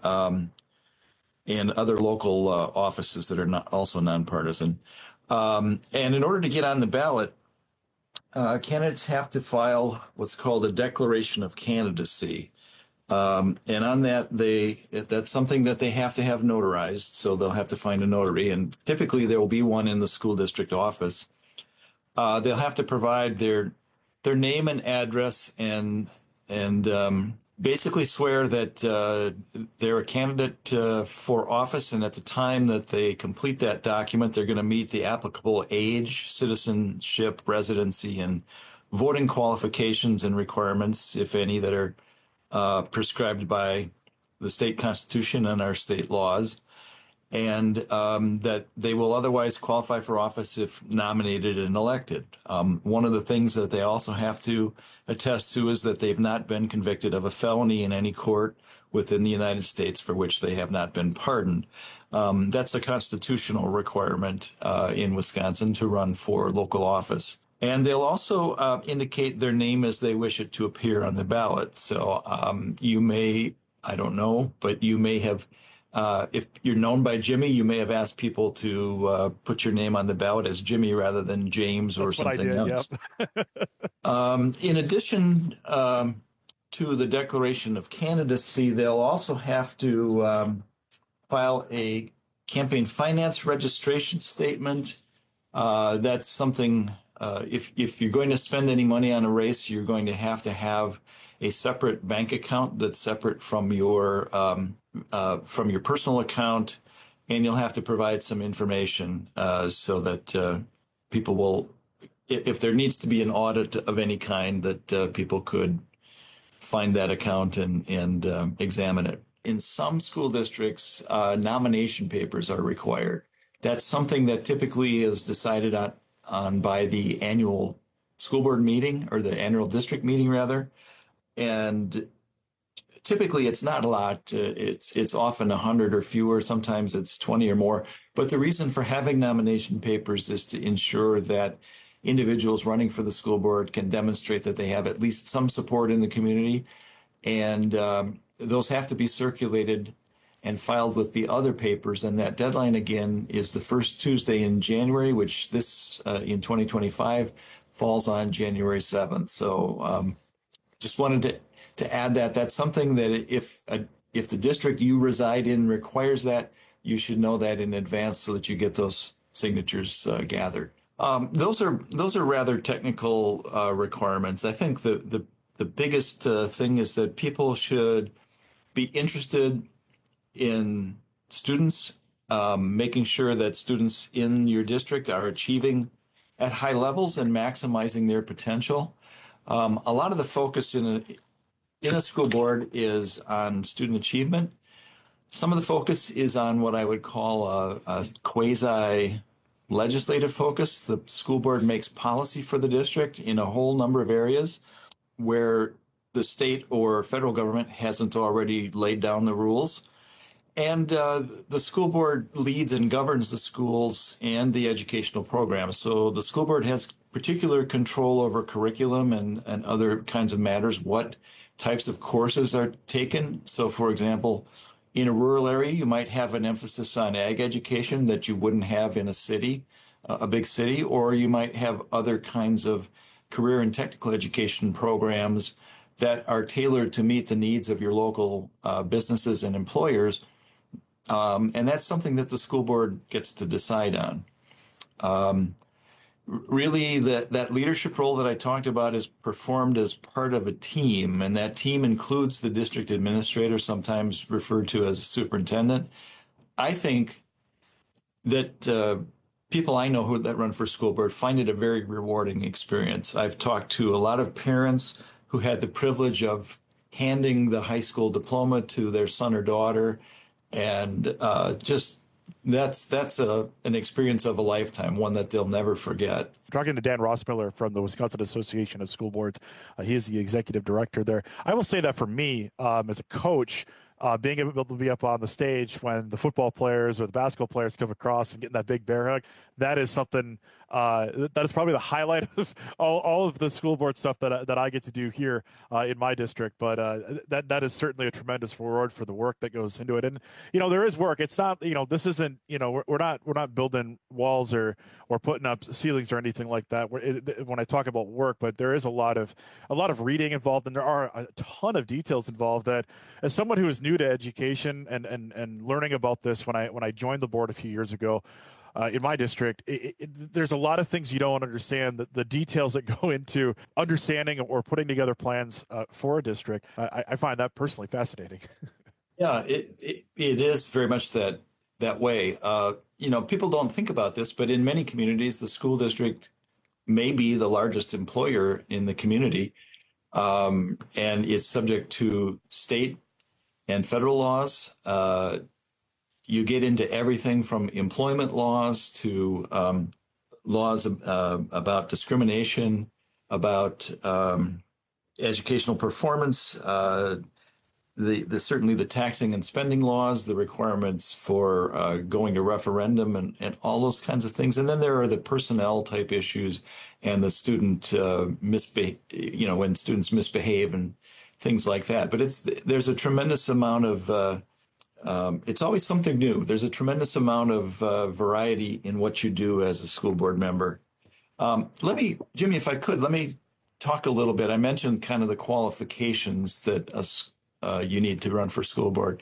and other local offices that are also nonpartisan. And in order to get on the ballot, candidates have to file what's called a declaration of candidacy. And on that, that's something that they have to have notarized, so they'll have to find a notary, and typically there will be one in the school district office. They'll have to provide their name and address and basically swear that they're a candidate for office, and at the time that they complete that document, they're going to meet the applicable age, citizenship, residency, and voting qualifications and requirements, if any, that are prescribed by the state constitution and our state laws, and that they will otherwise qualify for office if nominated and elected. One of the things that they also have to attest to is that they've not been convicted of a felony in any court within the United States for which they have not been pardoned. That's a constitutional requirement in Wisconsin to run for local office. And they'll also indicate their name as they wish it to appear on the ballot. So you may, I don't know, but you may have, if you're known by Jimmy, you may have asked people to put your name on the ballot as Jimmy rather than James or something else. Yep. In addition to the declaration of candidacy, they'll also have to file a campaign finance registration statement. That's something. If you're going to spend any money on a race, you're going to have a separate bank account that's separate from your personal account, and you'll have to provide some information so that people will, if there needs to be an audit of any kind, that people could find that account and examine it. In some school districts, nomination papers are required. That's something that typically is decided on by the annual school board meeting, or the annual district meeting rather. And typically it's not a lot. It's often 100 or fewer. Sometimes it's 20 or more. But the reason for having nomination papers is to ensure that individuals running for the school board can demonstrate that they have at least some support in the community. And those have to be circulated and filed with the other papers. And that deadline, again, is the first Tuesday in January, which this in 2025 falls on January 7th. So just wanted to add that. That's something that if the district you reside in requires that, you should know that in advance so that you get those signatures gathered. Those are rather technical requirements. I think the biggest thing is that people should be interested in students, making sure that students in your district are achieving at high levels and maximizing their potential. A lot of the focus in a school board is on student achievement. Some of the focus is on what I would call a quasi-legislative focus. The school board makes policy for the district in a whole number of areas where the state or federal government hasn't already laid down the rules. And the school board leads and governs the schools and the educational programs. So the school board has particular control over curriculum and other kinds of matters, what types of courses are taken. So, for example, in a rural area, you might have an emphasis on ag education that you wouldn't have in a city, a big city, or you might have other kinds of career and technical education programs that are tailored to meet the needs of your local businesses and employers. And that's something that the school board gets to decide on. Really, that leadership role that I talked about is performed as part of a team, and that team includes the district administrator, sometimes referred to as a superintendent. I think that people I know that run for school board find it a very rewarding experience. I've talked to a lot of parents who had the privilege of handing the high school diploma to their son or daughter, and just that's an experience of a lifetime, one that they'll never forget. Talking to Dan Rossmiller from the Wisconsin Association of School Boards, he is the executive director there. I will say that for me, as a coach, being able to be up on the stage when the football players or the basketball players come across and getting that big bear hug, that is something that is probably the highlight of all of the school board stuff that I get to do here in my district. But that is certainly a tremendous reward for the work that goes into it. And there is work. It's not this isn't we're not building walls or putting up ceilings or anything like that. When I talk about work, but there is a lot of reading involved, and there are a ton of details involved that, as someone who is new to education and learning about this, when I joined the board a few years ago in my district, there's a lot of things you don't understand, the details that go into understanding or putting together plans for a district. I find that personally fascinating. Yeah, it is very much that way. People don't think about this, but in many communities, the school district may be the largest employer in the community, and it's subject to state and federal laws. You get into everything from employment laws to laws about discrimination, about educational performance, certainly the taxing and spending laws, the requirements for going to referendum and all those kinds of things. And then there are the personnel type issues and the student when students misbehave and things like that. But there's a tremendous amount of it's always something new. There's a tremendous amount of variety in what you do as a school board member. Jimmy, if I could, let me talk a little bit. I mentioned kind of the qualifications that you need to run for school board.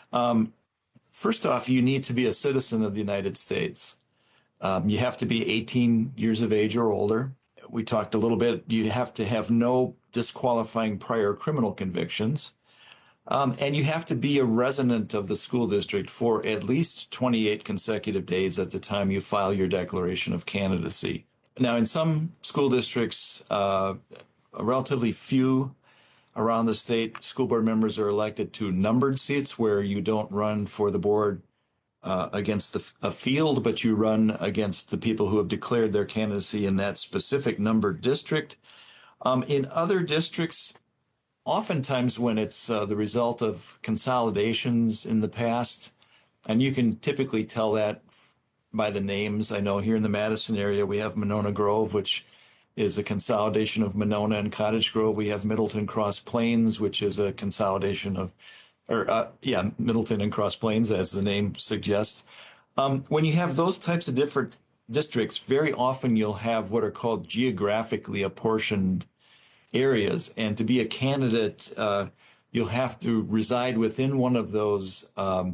First off, you need to be a citizen of the United States. You have to be 18 years of age or older. We talked a little bit. You have to have no disqualifying prior criminal convictions. And you have to be a resident of the school district for at least 28 consecutive days at the time you file your declaration of candidacy. Now, in some school districts, relatively few around the state, school board members are elected to numbered seats where you don't run for the board against a field, but you run against the people who have declared their candidacy in that specific numbered district. In other districts, oftentimes when it's the result of consolidations in the past, and you can typically tell that by the names. I know here in the Madison area, we have Monona Grove, which is a consolidation of Monona and Cottage Grove. We have Middleton Cross Plains, which is a consolidation of, Middleton and Cross Plains, as the name suggests. When you have those types of different districts, very often you'll have what are called geographically apportioned areas. And to be a candidate, you'll have to reside within one of those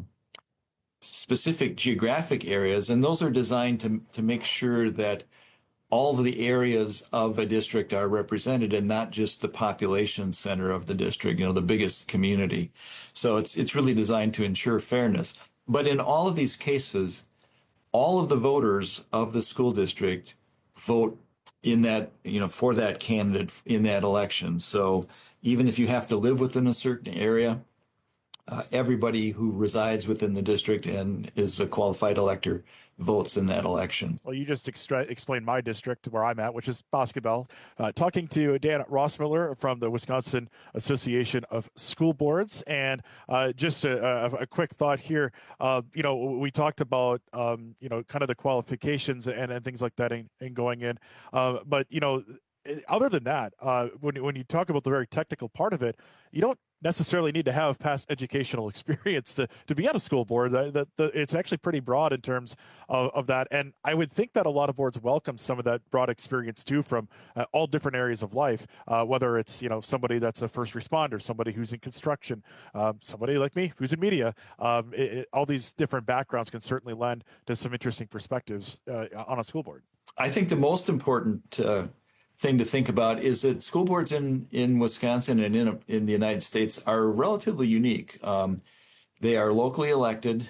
specific geographic areas. And those are designed to make sure that all of the areas of a district are represented and not just the population center of the district, the biggest community. So it's really designed to ensure fairness. But in all of these cases, all of the voters of the school district vote in that, for that candidate in that election. So even if you have to live within a certain area, everybody who resides within the district and is a qualified elector votes in that election. Well, you just explained my district where I'm at, which is Boscobel. Talking to Dan Rossmiller from the Wisconsin Association of School Boards. And just a quick thought here. We talked about, kind of the qualifications and things like that in going in. But other than that, when you talk about the very technical part of it, you don't necessarily need to have past educational experience to be on a school board. It's actually pretty broad in terms of that. And I would think that a lot of boards welcome some of that broad experience too from all different areas of life, whether it's, somebody that's a first responder, somebody who's in construction, somebody like me who's in media. All these different backgrounds can certainly lend to some interesting perspectives on a school board. I think the most important thing to think about is that school boards in Wisconsin and in the United States are relatively unique. They are locally elected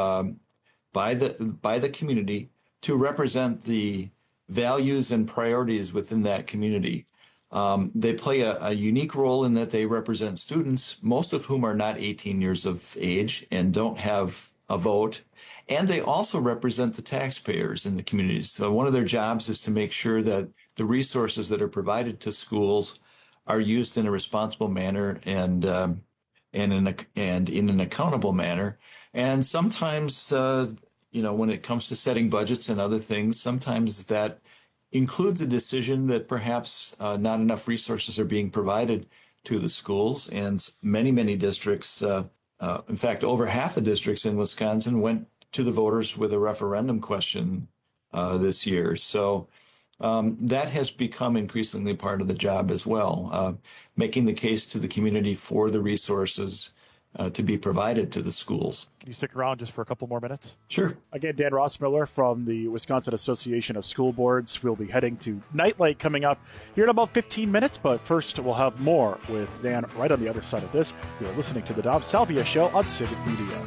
by the community to represent the values and priorities within that community. They play a unique role in that they represent students, most of whom are not 18 years of age and don't have a vote. And they also represent the taxpayers in the communities. So one of their jobs is to make sure that the resources that are provided to schools are used in a responsible manner and and in an accountable manner. And sometimes, when it comes to setting budgets and other things, sometimes that includes a decision that perhaps not enough resources are being provided to the schools. And many districts, in fact, over half the districts in Wisconsin went to the voters with a referendum question this year. So that has become increasingly part of the job as well, making the case to the community for the resources to be provided to the schools. Can you stick around just for a couple more minutes? Sure. Again, Dan Rossmiller from the Wisconsin Association of School Boards. We'll be heading to Nightlight coming up here in about 15 minutes, but first we'll have more with Dan right on the other side of this. You're listening to the Dom Salvia Show on Civic Media.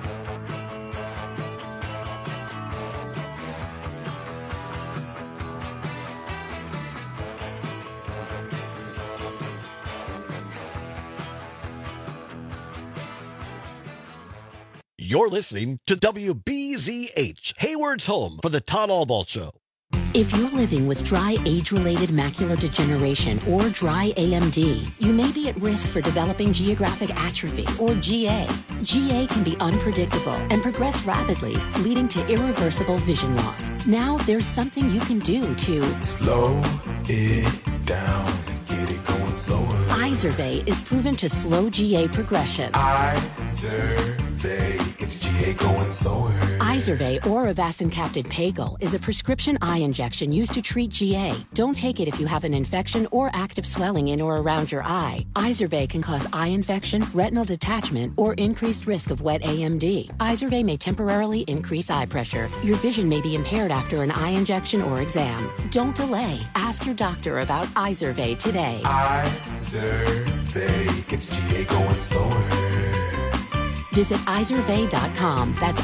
You're listening to WBZH, Hayward's home for the Todd Albaugh Show. If you're living with dry age-related macular degeneration or dry AMD, you may be at risk for developing geographic atrophy or GA. GA can be unpredictable and progress rapidly, leading to irreversible vision loss. Now there's something you can do to slow it down and get it going slower. Izervay is proven to slow GA progression. Izervay gets GA going slower. Izervay or avacincaptad pagel is a prescription eye injection used to treat GA. Don't take it if you have an infection or active swelling in or around your eye. Izervay can cause eye infection, retinal detachment, or increased risk of wet AMD. Izervay may temporarily increase eye pressure. Your vision may be impaired after an eye injection or exam. Don't delay. Ask your doctor about Izervay today. Izervay gets GA going slower. Visit Izervay.com. That's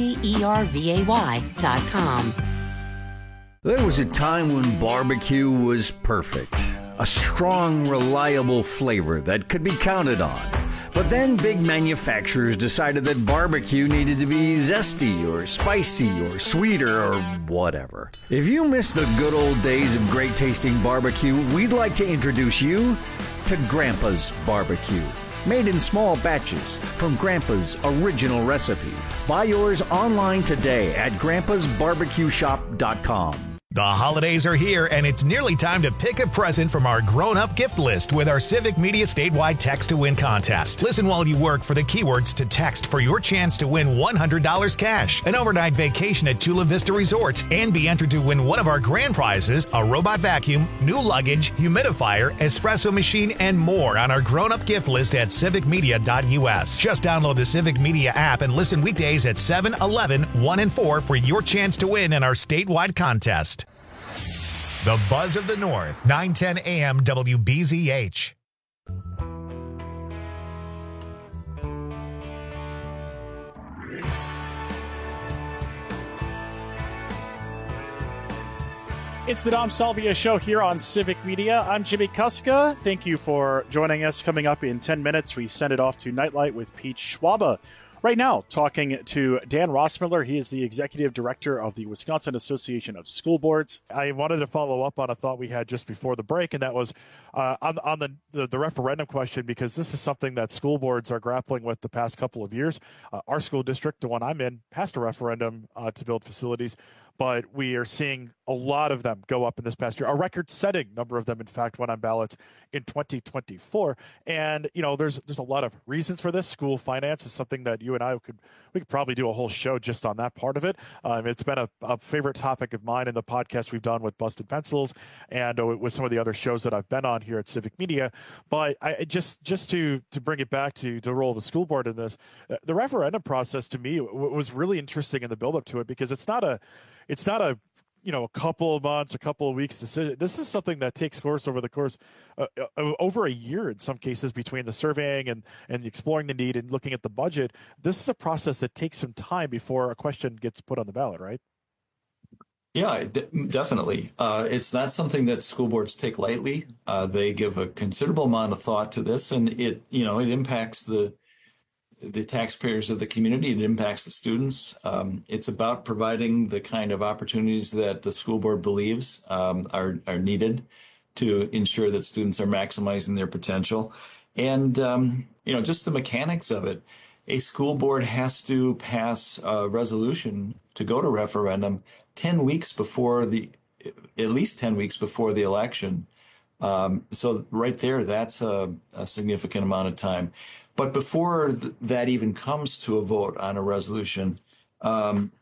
IZERVAY.com. There was a time when barbecue was perfect. A strong, reliable flavor that could be counted on. But then big manufacturers decided that barbecue needed to be zesty or spicy or sweeter or whatever. If you miss the good old days of great tasting barbecue, we'd like to introduce you to Grandpa's Barbecue. Made in small batches from Grandpa's original recipe. Buy yours online today at grandpasbarbecueshop.com. The holidays are here, and it's nearly time to pick a present from our grown-up gift list with our Civic Media statewide Text to Win contest. Listen while you work for the keywords to text for your chance to win $100 cash, an overnight vacation at Chula Vista Resort, and be entered to win one of our grand prizes, a robot vacuum, new luggage, humidifier, espresso machine, and more on our grown-up gift list at civicmedia.us. Just download the Civic Media app and listen weekdays at 7, 11, 1, and 4 for your chance to win in our statewide contest. The Buzz of the North, 910 AM WBZH. It's the Dom Salvia Show here on Civic Media. I'm Jimmy Kuska. Thank you for joining us. Coming up in 10 minutes, we send it off to Nightlight with Pete Schwaba. Right now, talking to Dan Rossmiller. He is the executive director of the Wisconsin Association of School Boards. I wanted to follow up on a thought we had just before the break, and that was on the referendum question, because this is something that school boards are grappling with the past couple of years. Our school district, the one I'm in, passed a referendum to build facilities, but we are seeing a lot of them go up in this past year. A record-setting number of them, in fact, went on ballots in 2024. And, there's a lot of reasons for this. School finance is something that you and I could probably do a whole show just on that part of it. It's been a favorite topic of mine in the podcast we've done with Busted Pencils and with some of the other shows that I've been on here at Civic Media. But I just to bring it back to the role of the school board in this, the referendum process to me was really interesting in the buildup to it, because it's not a couple of months, a couple of weeks decision. This is something that takes course over the course over a year in some cases, between the surveying and exploring the need and looking at the budget. This is a process that takes some time before a question gets put on the ballot, right? Yeah, definitely. It's not something that school boards take lightly. They give a considerable amount of thought to this, and it impacts the taxpayers of the community. It impacts the students. It's about providing the kind of opportunities that the school board believes are needed to ensure that students are maximizing their potential. And just the mechanics of it. A school board has to pass a resolution to go to referendum at least 10 weeks before the election. So right there, that's a significant amount of time. But before that even comes to a vote on a resolution, the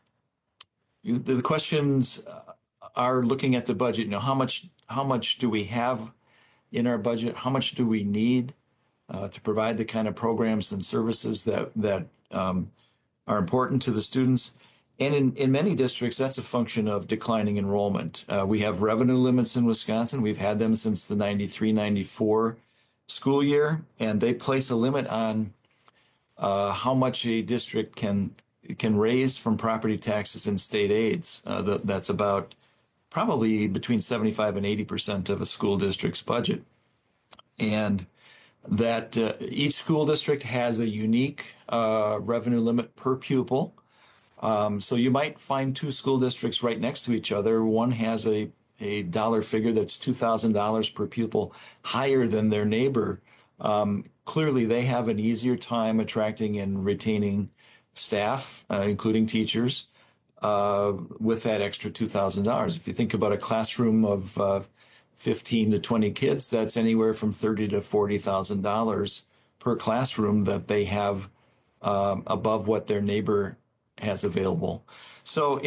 questions are looking at the budget. How much do we have in our budget? How much do we need to provide the kind of programs and services that are important to the students? And in many districts, that's a function of declining enrollment. We have revenue limits in Wisconsin. We've had them since the 93-94 school year, and they place a limit on how much a district can raise from property taxes and state aids. That's about probably between 75 and 80% of a school district's budget. And that each school district has a unique revenue limit per pupil. So you might find two school districts right next to each other. One has a dollar figure that's $2,000 per pupil higher than their neighbor. Clearly, they have an easier time attracting and retaining staff, including teachers, with that extra $2,000. If you think about a classroom of 15 to 20 kids, that's anywhere from $30,000 to $40,000 per classroom that they have above what their neighbor has available. So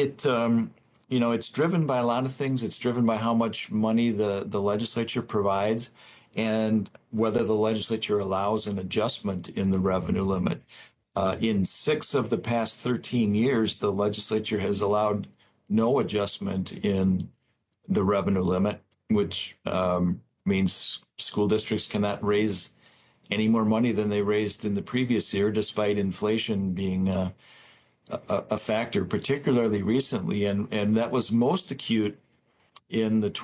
it's driven by a lot of things. It's driven by how much money the legislature provides and whether the legislature allows an adjustment in the revenue limit. In 6 of the past 13 years, the legislature has allowed no adjustment in the revenue limit, which means school districts cannot raise any more money than they raised in the previous year, despite inflation being a factor, particularly recently. And that was most acute in the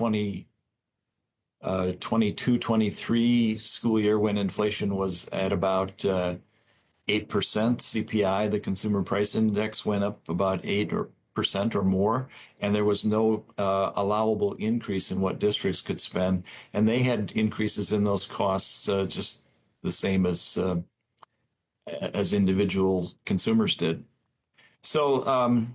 22-23 school year when inflation was at about 8%. CPI, the Consumer Price Index, went up about 8% or more, and there was no allowable increase in what districts could spend. And they had increases in those costs just the same as individual consumers did. So,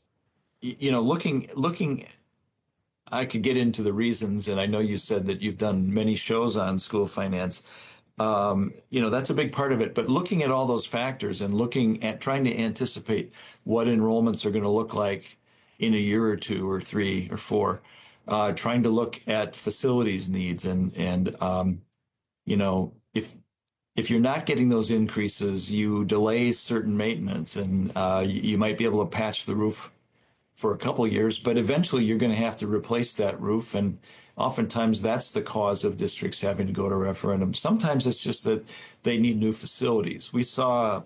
looking, I could get into the reasons, and I know you said that you've done many shows on school finance. That's a big part of it. But looking at all those factors and looking at trying to anticipate what enrollments are going to look like in a year or 2 or 3 or 4, trying to look at facilities needs and if you're not getting those increases, you delay certain maintenance, and you might be able to patch the roof for a couple of years, but eventually you're going to have to replace that roof. And oftentimes that's the cause of districts having to go to referendum. Sometimes it's just that they need new facilities. We saw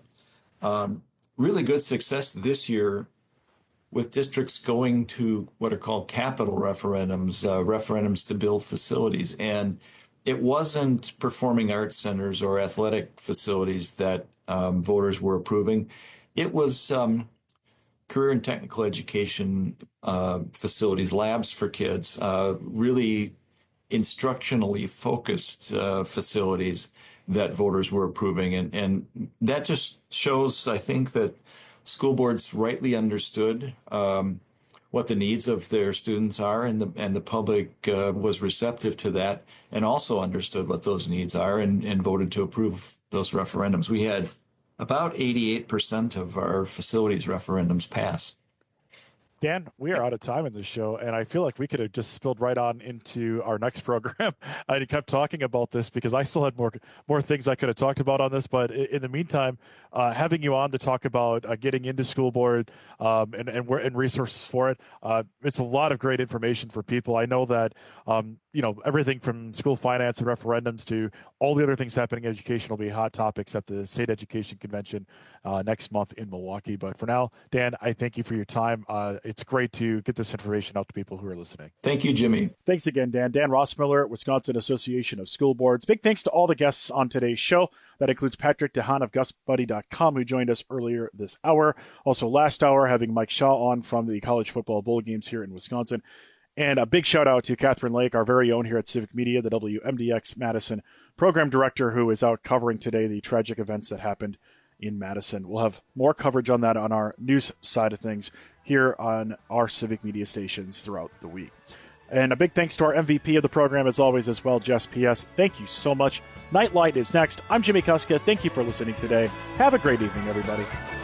really good success this year with districts going to what are called capital referendums, referendums to build facilities. And it wasn't performing arts centers or athletic facilities that voters were approving. It was career and technical education facilities, labs for kids, really instructionally focused facilities that voters were approving. And that just shows, I think, that school boards rightly understood what the needs of their students are, and the public was receptive to that and also understood what those needs are and voted to approve those referendums. We had about 88% of our facilities referendums pass. Dan, we are out of time in this show, and I feel like we could have just spilled right on into our next program. I kept talking about this because I still had more things I could have talked about on this, but in the meantime, having you on to talk about getting into school board and resources for it, it's a lot of great information for people. I know that everything from school finance and referendums to all the other things happening in education will be hot topics at the State Education Convention next month in Milwaukee. But for now, Dan, I thank you for your time. It's great to get this information out to people who are listening. Thank you, Jimmy. Thanks again, Dan. Dan Rossmiller, Wisconsin Association of School Boards. Big thanks to all the guests on today's show. That includes Patrick DeHaan of GusBuddy.com, who joined us earlier this hour. Also last hour, having Mike Shaw on from the College Football Bowl games here in Wisconsin. And a big shout out to Catherine Lake, our very own here at Civic Media, the WMDX Madison program director who is out covering today the tragic events that happened in Madison. We'll have more coverage on that on our news side of things here on our Civic Media stations throughout the week. And a big thanks to our MVP of the program, as always, as well, Jess P.S. Thank you so much. Nightlight is next. I'm Jimmy Kuska. Thank you for listening today. Have a great evening, everybody.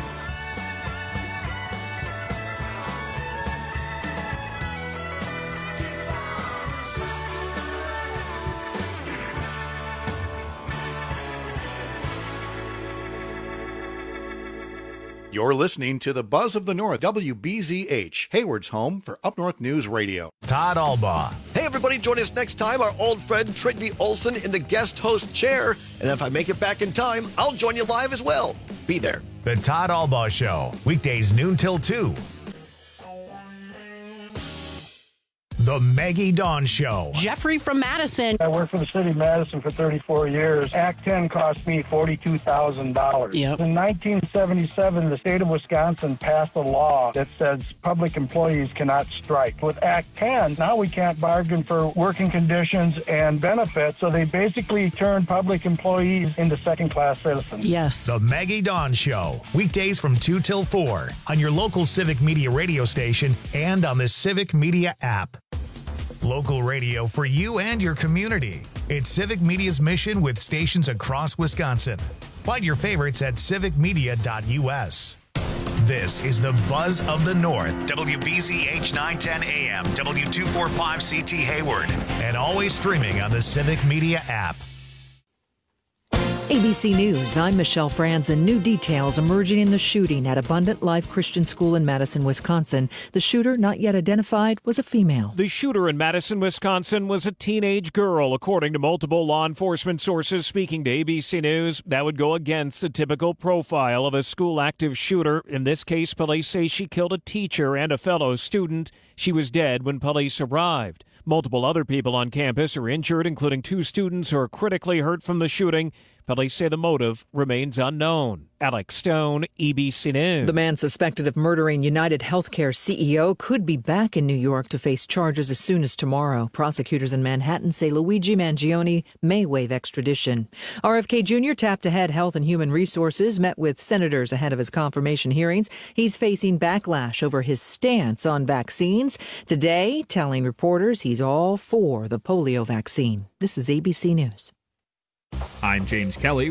You're listening to the Buzz of the North, WBZH, Hayward's home for Up North News Radio. Todd Albaugh. Hey, everybody, join us next time. Our old friend Trigby Olson in the guest host chair. And if I make it back in time, I'll join you live as well. Be there. The Todd Albaugh Show, weekdays noon till 2. The Maggie Dawn Show. Jeffrey from Madison. I worked for the city of Madison for 34 years. Act 10 cost me $42,000. Yep. In 1977, the state of Wisconsin passed a law that says public employees cannot strike. With Act 10, now we can't bargain for working conditions and benefits, so they basically turned public employees into second-class citizens. Yes. The Maggie Dawn Show, weekdays from 2 till 4 on your local Civic Media radio station and on the Civic Media app. Local radio for you and your community. It's Civic Media's mission with stations across Wisconsin. Find your favorites at civicmedia.us. This is the Buzz of the North, WBZH 910 AM, W245 CT Hayward, and always streaming on the Civic Media app. ABC News, I'm Michelle Franzen. New details emerging in the shooting at Abundant Life Christian School in Madison, Wisconsin. The shooter, not yet identified, was a female. The shooter in Madison, Wisconsin was a teenage girl, according to multiple law enforcement sources speaking to ABC News. That would go against the typical profile of a school active shooter. In this case, police say she killed a teacher and a fellow student. She was dead when police arrived. Multiple other people on campus are injured, including 2 students who are critically hurt from the shooting. Police say the motive remains unknown. Alex Stone, ABC News. The man suspected of murdering United Healthcare CEO could be back in New York to face charges as soon as tomorrow. Prosecutors in Manhattan say Luigi Mangione may waive extradition. RFK Jr. tapped ahead Health and Human Resources, met with senators ahead of his confirmation hearings. He's facing backlash over his stance on vaccines. Today, telling reporters he's all for the polio vaccine. This is ABC News. I'm James Kelly.